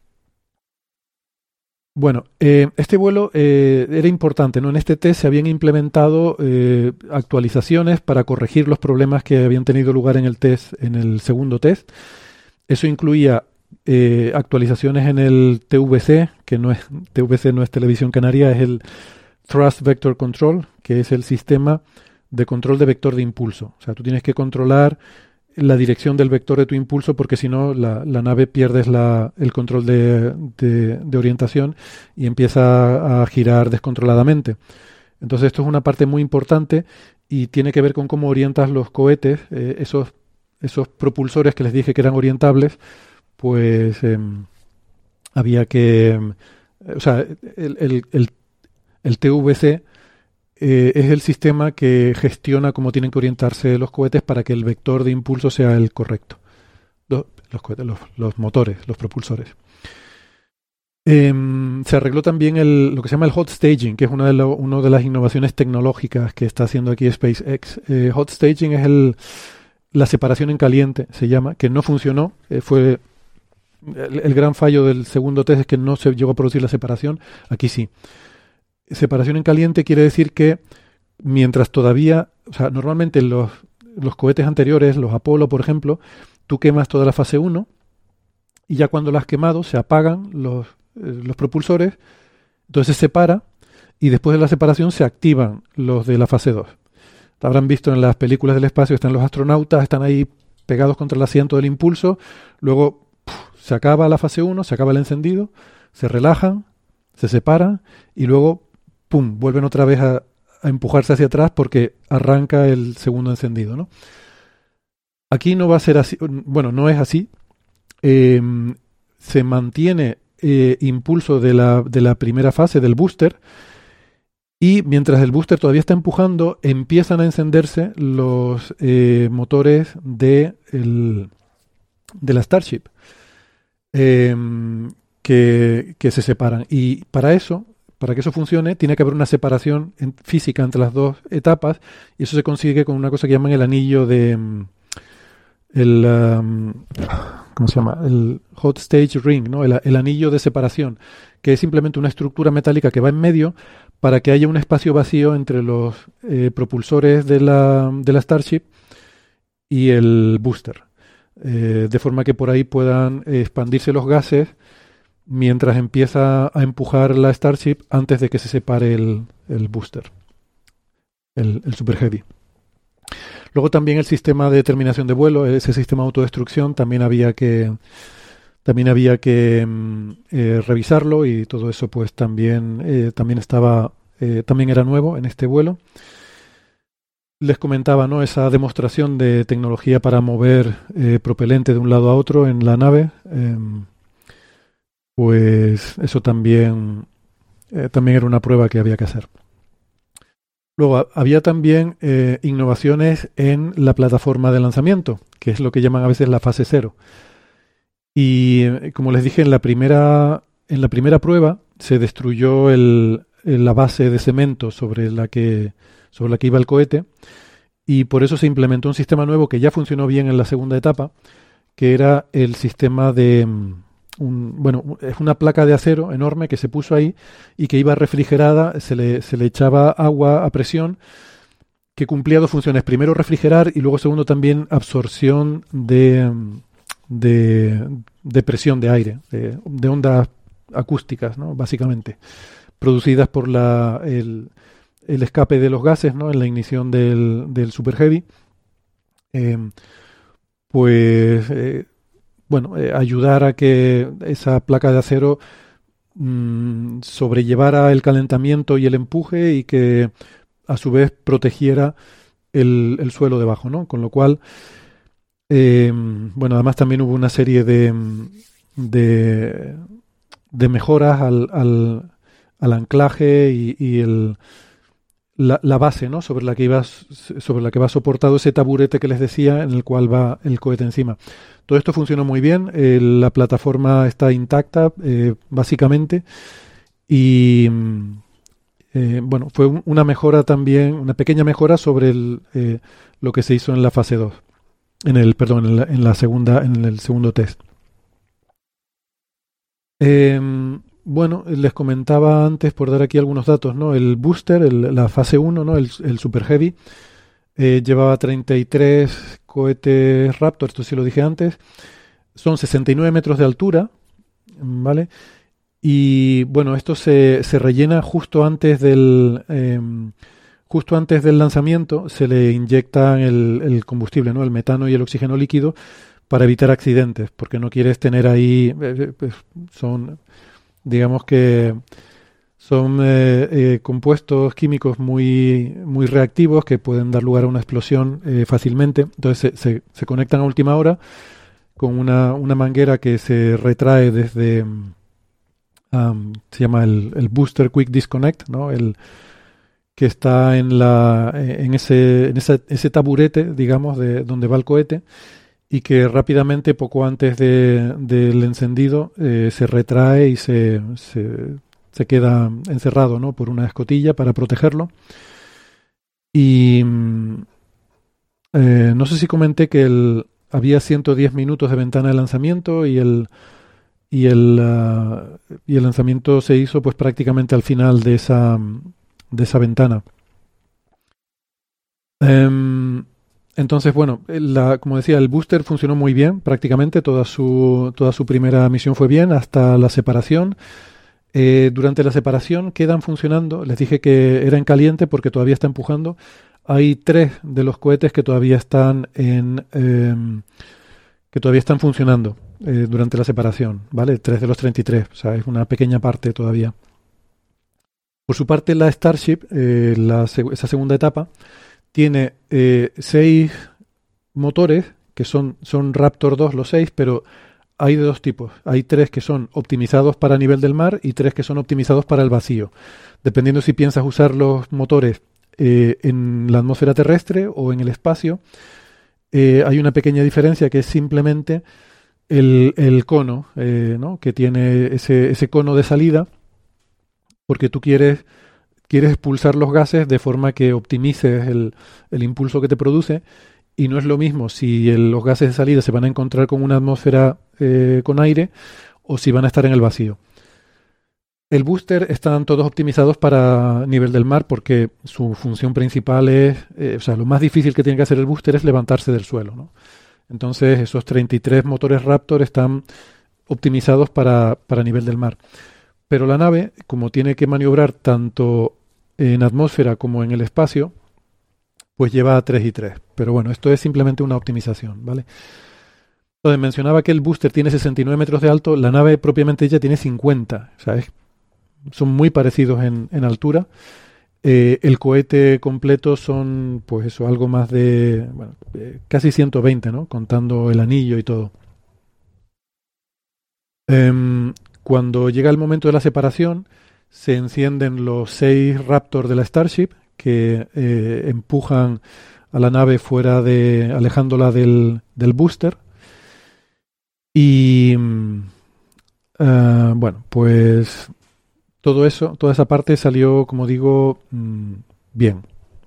Bueno, este vuelo era importante, ¿no? En este test se habían implementado actualizaciones para corregir los problemas que habían tenido lugar en el segundo test. Eso incluía actualizaciones en el TVC, TVC no es Televisión Canaria, es el Thrust Vector Control, que es el sistema de control de vector de impulso. O sea, tú tienes que controlar la dirección del vector de tu impulso porque si no la nave pierdes el control de orientación y empieza a girar descontroladamente. Entonces esto es una parte muy importante y tiene que ver con cómo orientas los cohetes, esos propulsores que les dije que eran orientables, pues había que... o sea, el TVC es el sistema que gestiona cómo tienen que orientarse los cohetes para que el vector de impulso sea el correcto. Los motores, los propulsores. Se arregló también lo que se llama el hot staging, que es una de las innovaciones tecnológicas que está haciendo aquí SpaceX. Hot staging es la separación en caliente, se llama, que no funcionó. Fue el gran fallo del segundo test, es que no se llegó a producir la separación. Aquí sí. Separación en caliente quiere decir que mientras todavía, o sea, normalmente los cohetes anteriores, los Apolo, por ejemplo, tú quemas toda la fase 1 y ya cuando la has quemado se apagan los propulsores, entonces se separa y después de la separación se activan los de la fase 2. Te habrán visto en las películas del espacio, están los astronautas, están ahí pegados contra el asiento del impulso, luego se acaba la fase 1, se acaba el encendido, se relajan, se separan y luego ¡pum!, vuelven otra vez a empujarse hacia atrás porque arranca el segundo encendido, ¿no? Aquí no va a ser así, bueno, no es así. Se mantiene impulso de la primera fase del booster y mientras el booster todavía está empujando, empiezan a encenderse los motores de la Starship que se separan. Y para que eso funcione, tiene que haber una separación física entre las dos etapas, y eso se consigue con una cosa que llaman el anillo ¿cómo se llama? El hot stage ring, ¿no? El anillo de separación, que es simplemente una estructura metálica que va en medio para que haya un espacio vacío entre los propulsores de la Starship y el booster, de forma que por ahí puedan expandirse los gases mientras empieza a empujar la Starship antes de que se separe el booster, el Super Heavy. Luego también el sistema de terminación de vuelo, ese sistema de autodestrucción, también había que revisarlo, y todo eso pues también era nuevo en este vuelo. Les comentaba, ¿no?, esa demostración de tecnología para mover propelente de un lado a otro en la nave. pues eso también era una prueba que había que hacer. Luego había también innovaciones en la plataforma de lanzamiento, que es lo que llaman a veces la fase 0. Y como les dije, en la primera prueba se destruyó la base de cemento sobre la que iba el cohete, y por eso se implementó un sistema nuevo que ya funcionó bien en la segunda etapa, que era el sistema de es una placa de acero enorme que se puso ahí y que iba refrigerada, se le echaba agua a presión, que cumplía dos funciones: primero refrigerar y luego segundo también absorción de presión de aire, de ondas acústicas, ¿no? Básicamente producidas por el escape de los gases, ¿no? En la ignición del Super Heavy, ayudar a que esa placa de acero sobrellevara el calentamiento y el empuje, y que a su vez protegiera el suelo debajo, ¿no? Con lo cual, además también hubo una serie de mejoras al anclaje y la base, ¿no? sobre la que va soportado ese taburete que les decía, en el cual va el cohete encima. Todo esto funcionó muy bien, la plataforma está intacta, básicamente, y fue una mejora también, una pequeña mejora sobre lo que se hizo en la fase 2, en el segundo test. Les comentaba antes, por dar aquí algunos datos, ¿no? El booster, la fase 1, ¿no? El Super Heavy, llevaba 33 cohetes Raptor, esto sí lo dije antes. Son 69 metros de altura, ¿vale? Y esto se rellena justo antes del lanzamiento. Se le inyecta el combustible, ¿no? El metano y el oxígeno líquido, para evitar accidentes, porque no quieres tener ahí, digamos que son compuestos químicos muy, muy reactivos, que pueden dar lugar a una explosión fácilmente. Entonces se conectan a última hora con una manguera que se retrae desde, se llama el Booster Quick Disconnect, ¿no? Que está en ese taburete, digamos, de donde va el cohete, y que rápidamente, poco antes del encendido, se retrae y se queda encerrado, ¿no? Por una escotilla para protegerlo. Y no sé si comenté que había 110 minutos de ventana de lanzamiento, y el lanzamiento se hizo pues prácticamente al final de esa ventana. Entonces, como decía, el booster funcionó muy bien, prácticamente toda su primera misión fue bien, hasta la separación. Durante la separación quedan funcionando, les dije que era en caliente porque todavía está empujando. Hay 3 de los cohetes que todavía están funcionando durante la separación, ¿vale? 3 de los 33, o sea, es una pequeña parte todavía. Por su parte, la Starship, esa segunda etapa, tiene 6 motores que son Raptor 2 los 6, pero hay de 2 tipos. Hay 3 que son optimizados para nivel del mar y 3 que son optimizados para el vacío. Dependiendo si piensas usar los motores en la atmósfera terrestre o en el espacio, hay una pequeña diferencia, que es simplemente el cono, ¿no? Que tiene ese cono de salida, porque tú quieres expulsar los gases de forma que optimices el impulso que te produce, y no es lo mismo si los gases de salida se van a encontrar con una atmósfera con aire, o si van a estar en el vacío. El booster están todos optimizados para nivel del mar, porque su función principal es, lo más difícil que tiene que hacer el booster es levantarse del suelo, ¿no? Entonces esos 33 motores Raptor están optimizados para nivel del mar. Pero la nave, como tiene que maniobrar tanto en atmósfera como en el espacio, pues lleva 3 y 3. Pero esto es simplemente una optimización, ¿vale? Entonces mencionaba que el booster tiene 69 metros de alto, la nave propiamente ella tiene 50, o sea, son muy parecidos en altura. El cohete completo son, pues eso, algo más de, casi 120, ¿no? Contando el anillo y todo. Cuando llega el momento de la separación, se encienden los 6 Raptor de la Starship que empujan a la nave alejándola del booster. Y bueno, pues todo eso, toda esa parte salió, como digo, bien.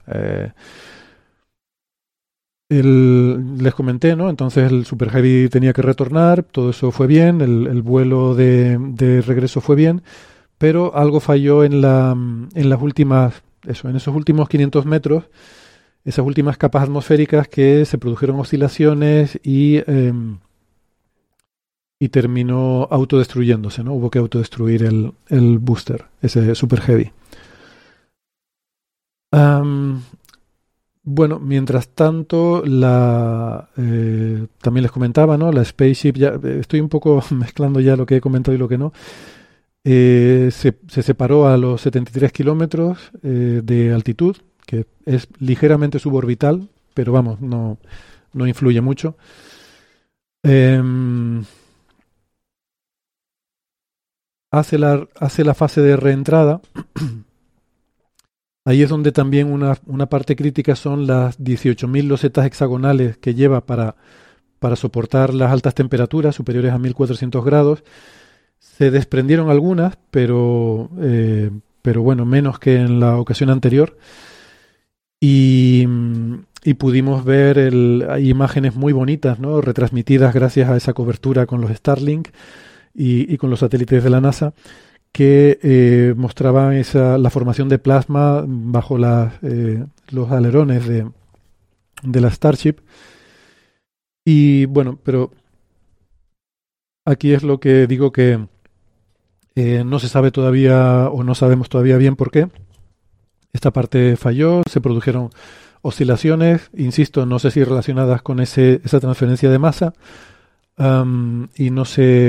Les comenté, ¿no? Entonces el Super Heavy tenía que retornar, todo eso fue bien, el vuelo de regreso fue bien, pero algo falló en las últimas, en esos últimos 500 metros, esas últimas capas atmosféricas que se produjeron oscilaciones y terminó autodestruyéndose, ¿no? Hubo que autodestruir el booster, ese Super Heavy. Bueno, mientras tanto, también les comentaba, ¿no? La Spaceship, ya estoy un poco mezclando ya lo que he comentado y lo que no. Se separó a los 73 kilómetros de altitud, que es ligeramente suborbital, pero vamos, no influye mucho. Hace la fase de reentrada. Ahí es donde también una parte crítica son las 18.000 losetas hexagonales que lleva para soportar las altas temperaturas superiores a 1.400 grados. Se desprendieron algunas, pero bueno, menos que en la ocasión anterior. Y pudimos ver hay imágenes muy bonitas, ¿no? Retransmitidas gracias a esa cobertura con los Starlink y con los satélites de la NASA, que mostraban la formación de plasma bajo los alerones de la Starship. Y bueno, pero aquí es lo que digo que no se sabe todavía, o no sabemos todavía bien por qué. Esta parte falló, se produjeron oscilaciones, insisto, no sé si relacionadas con esa transferencia de masa, y no sé...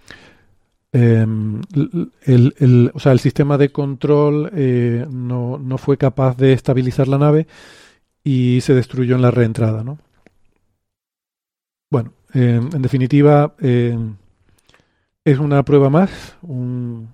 o sea, el sistema de control no fue capaz de estabilizar la nave y se destruyó en la reentrada, ¿no? Bueno, en definitiva, es una prueba más, un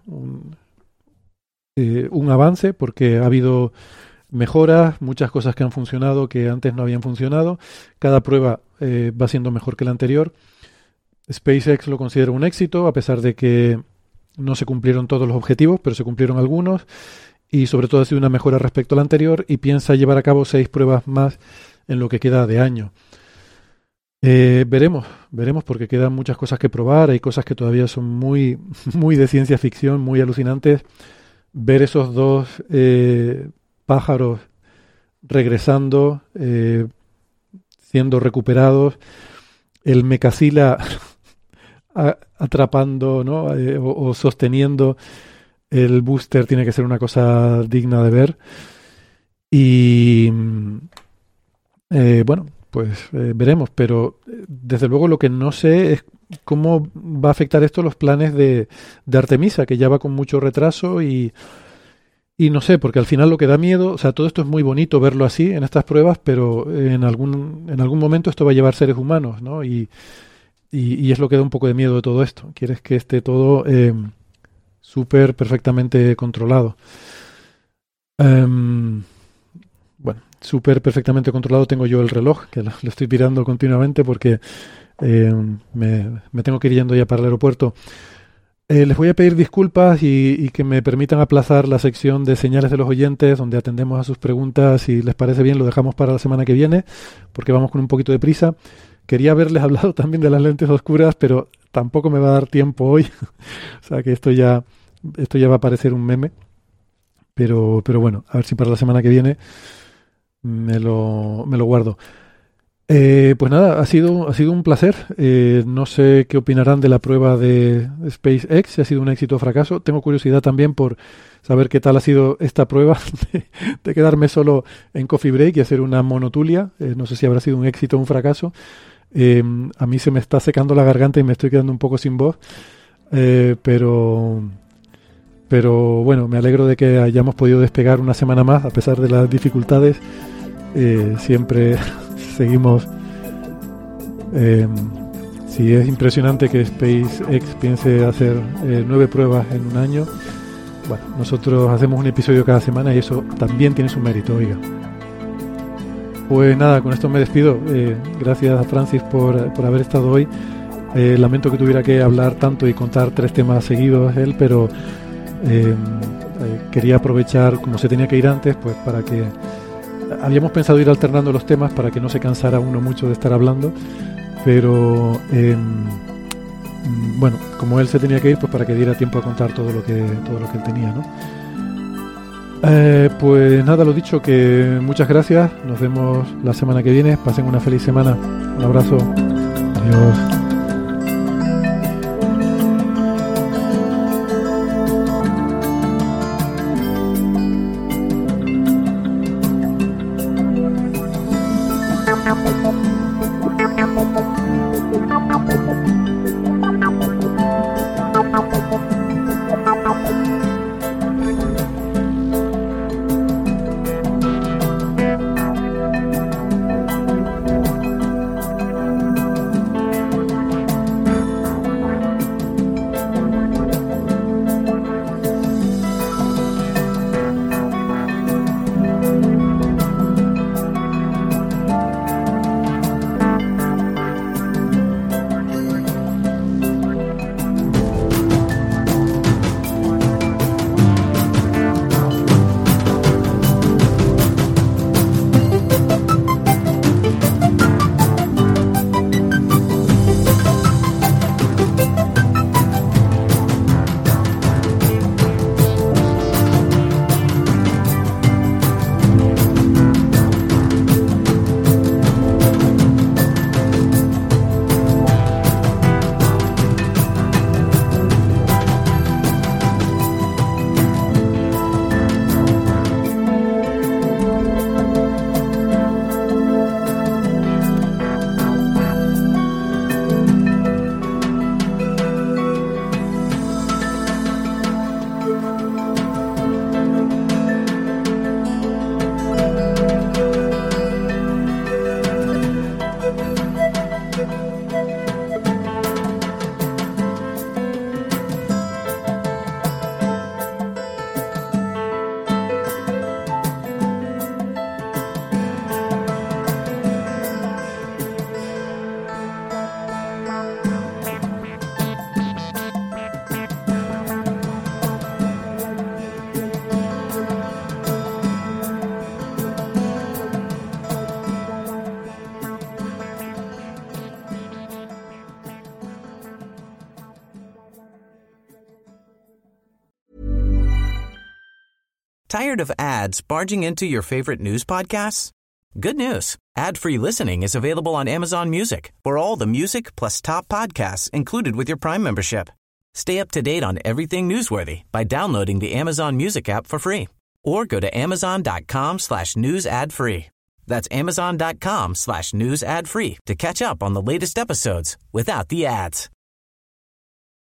avance, porque ha habido mejoras, muchas cosas que han funcionado que antes no habían funcionado. Cada prueba va siendo mejor que la anterior. SpaceX lo considera un éxito, a pesar de que no se cumplieron todos los objetivos, pero se cumplieron algunos, y sobre todo ha sido una mejora respecto a la anterior, y piensa llevar a cabo 6 pruebas más en lo que queda de año. Veremos, porque quedan muchas cosas que probar, hay cosas que todavía son muy, muy de ciencia ficción, muy alucinantes. Ver esos 2 pájaros regresando, siendo recuperados, el Mecasila atrapando, ¿no? o sosteniendo el booster, tiene que ser una cosa digna de ver. Y bueno, pues veremos, pero desde luego lo que no sé es cómo va a afectar esto los planes de Artemisa, que ya va con mucho retraso y no sé, porque al final lo que da miedo, o sea, todo esto es muy bonito verlo así en estas pruebas, pero en algún momento esto va a llevar seres humanos, ¿no? Y es lo que da un poco de miedo de todo esto. Quieres que esté todo súper perfectamente controlado. Bueno, súper perfectamente controlado tengo yo el reloj, que lo estoy mirando continuamente porque me tengo que ir yendo ya para el aeropuerto. Les voy a pedir disculpas y que me permitan aplazar la sección de señales de los oyentes, donde atendemos a sus preguntas. Si les parece bien, lo dejamos para la semana que viene, porque vamos con un poquito de prisa. Quería haberles hablado también de las lentes oscuras, pero tampoco me va a dar tiempo hoy. O sea que esto ya va a parecer un meme. Pero bueno, a ver si para la semana que viene me lo guardo. Pues nada, ha sido un placer. No sé qué opinarán de la prueba de SpaceX, si ha sido un éxito o fracaso. Tengo curiosidad también por saber qué tal ha sido esta prueba de quedarme solo en Coffee Break y hacer una monotulia. No sé si habrá sido un éxito o un fracaso. A mí se me está secando la garganta y me estoy quedando un poco sin voz. Pero bueno, me alegro de que hayamos podido despegar una semana más a pesar de las dificultades. Siempre seguimos Si es impresionante que SpaceX piense hacer 9 pruebas en un año, bueno, nosotros hacemos un episodio cada semana y eso también tiene su mérito, oiga. Pues nada, con esto me despido. Gracias a Francis por haber estado hoy. Lamento que tuviera que hablar tanto y contar 3 temas seguidos él, pero quería aprovechar, como se tenía que ir antes, pues para que... Habíamos pensado ir alternando los temas para que no se cansara uno mucho de estar hablando, pero bueno, como él se tenía que ir, pues para que diera tiempo a contar todo lo que él tenía, ¿no? Pues nada, lo dicho, que muchas gracias. Nos vemos la semana que viene. Pasen una feliz semana. Un abrazo. Adiós. Tired of ads barging into your favorite news podcasts? Good news. Ad-free listening is available on Amazon Music for all the music plus top podcasts included with your Prime membership. Stay up to date on everything newsworthy by downloading the Amazon Music app for free or go to amazon.com/news ad free. That's amazon.com/news ad free to catch up on the latest episodes without the ads.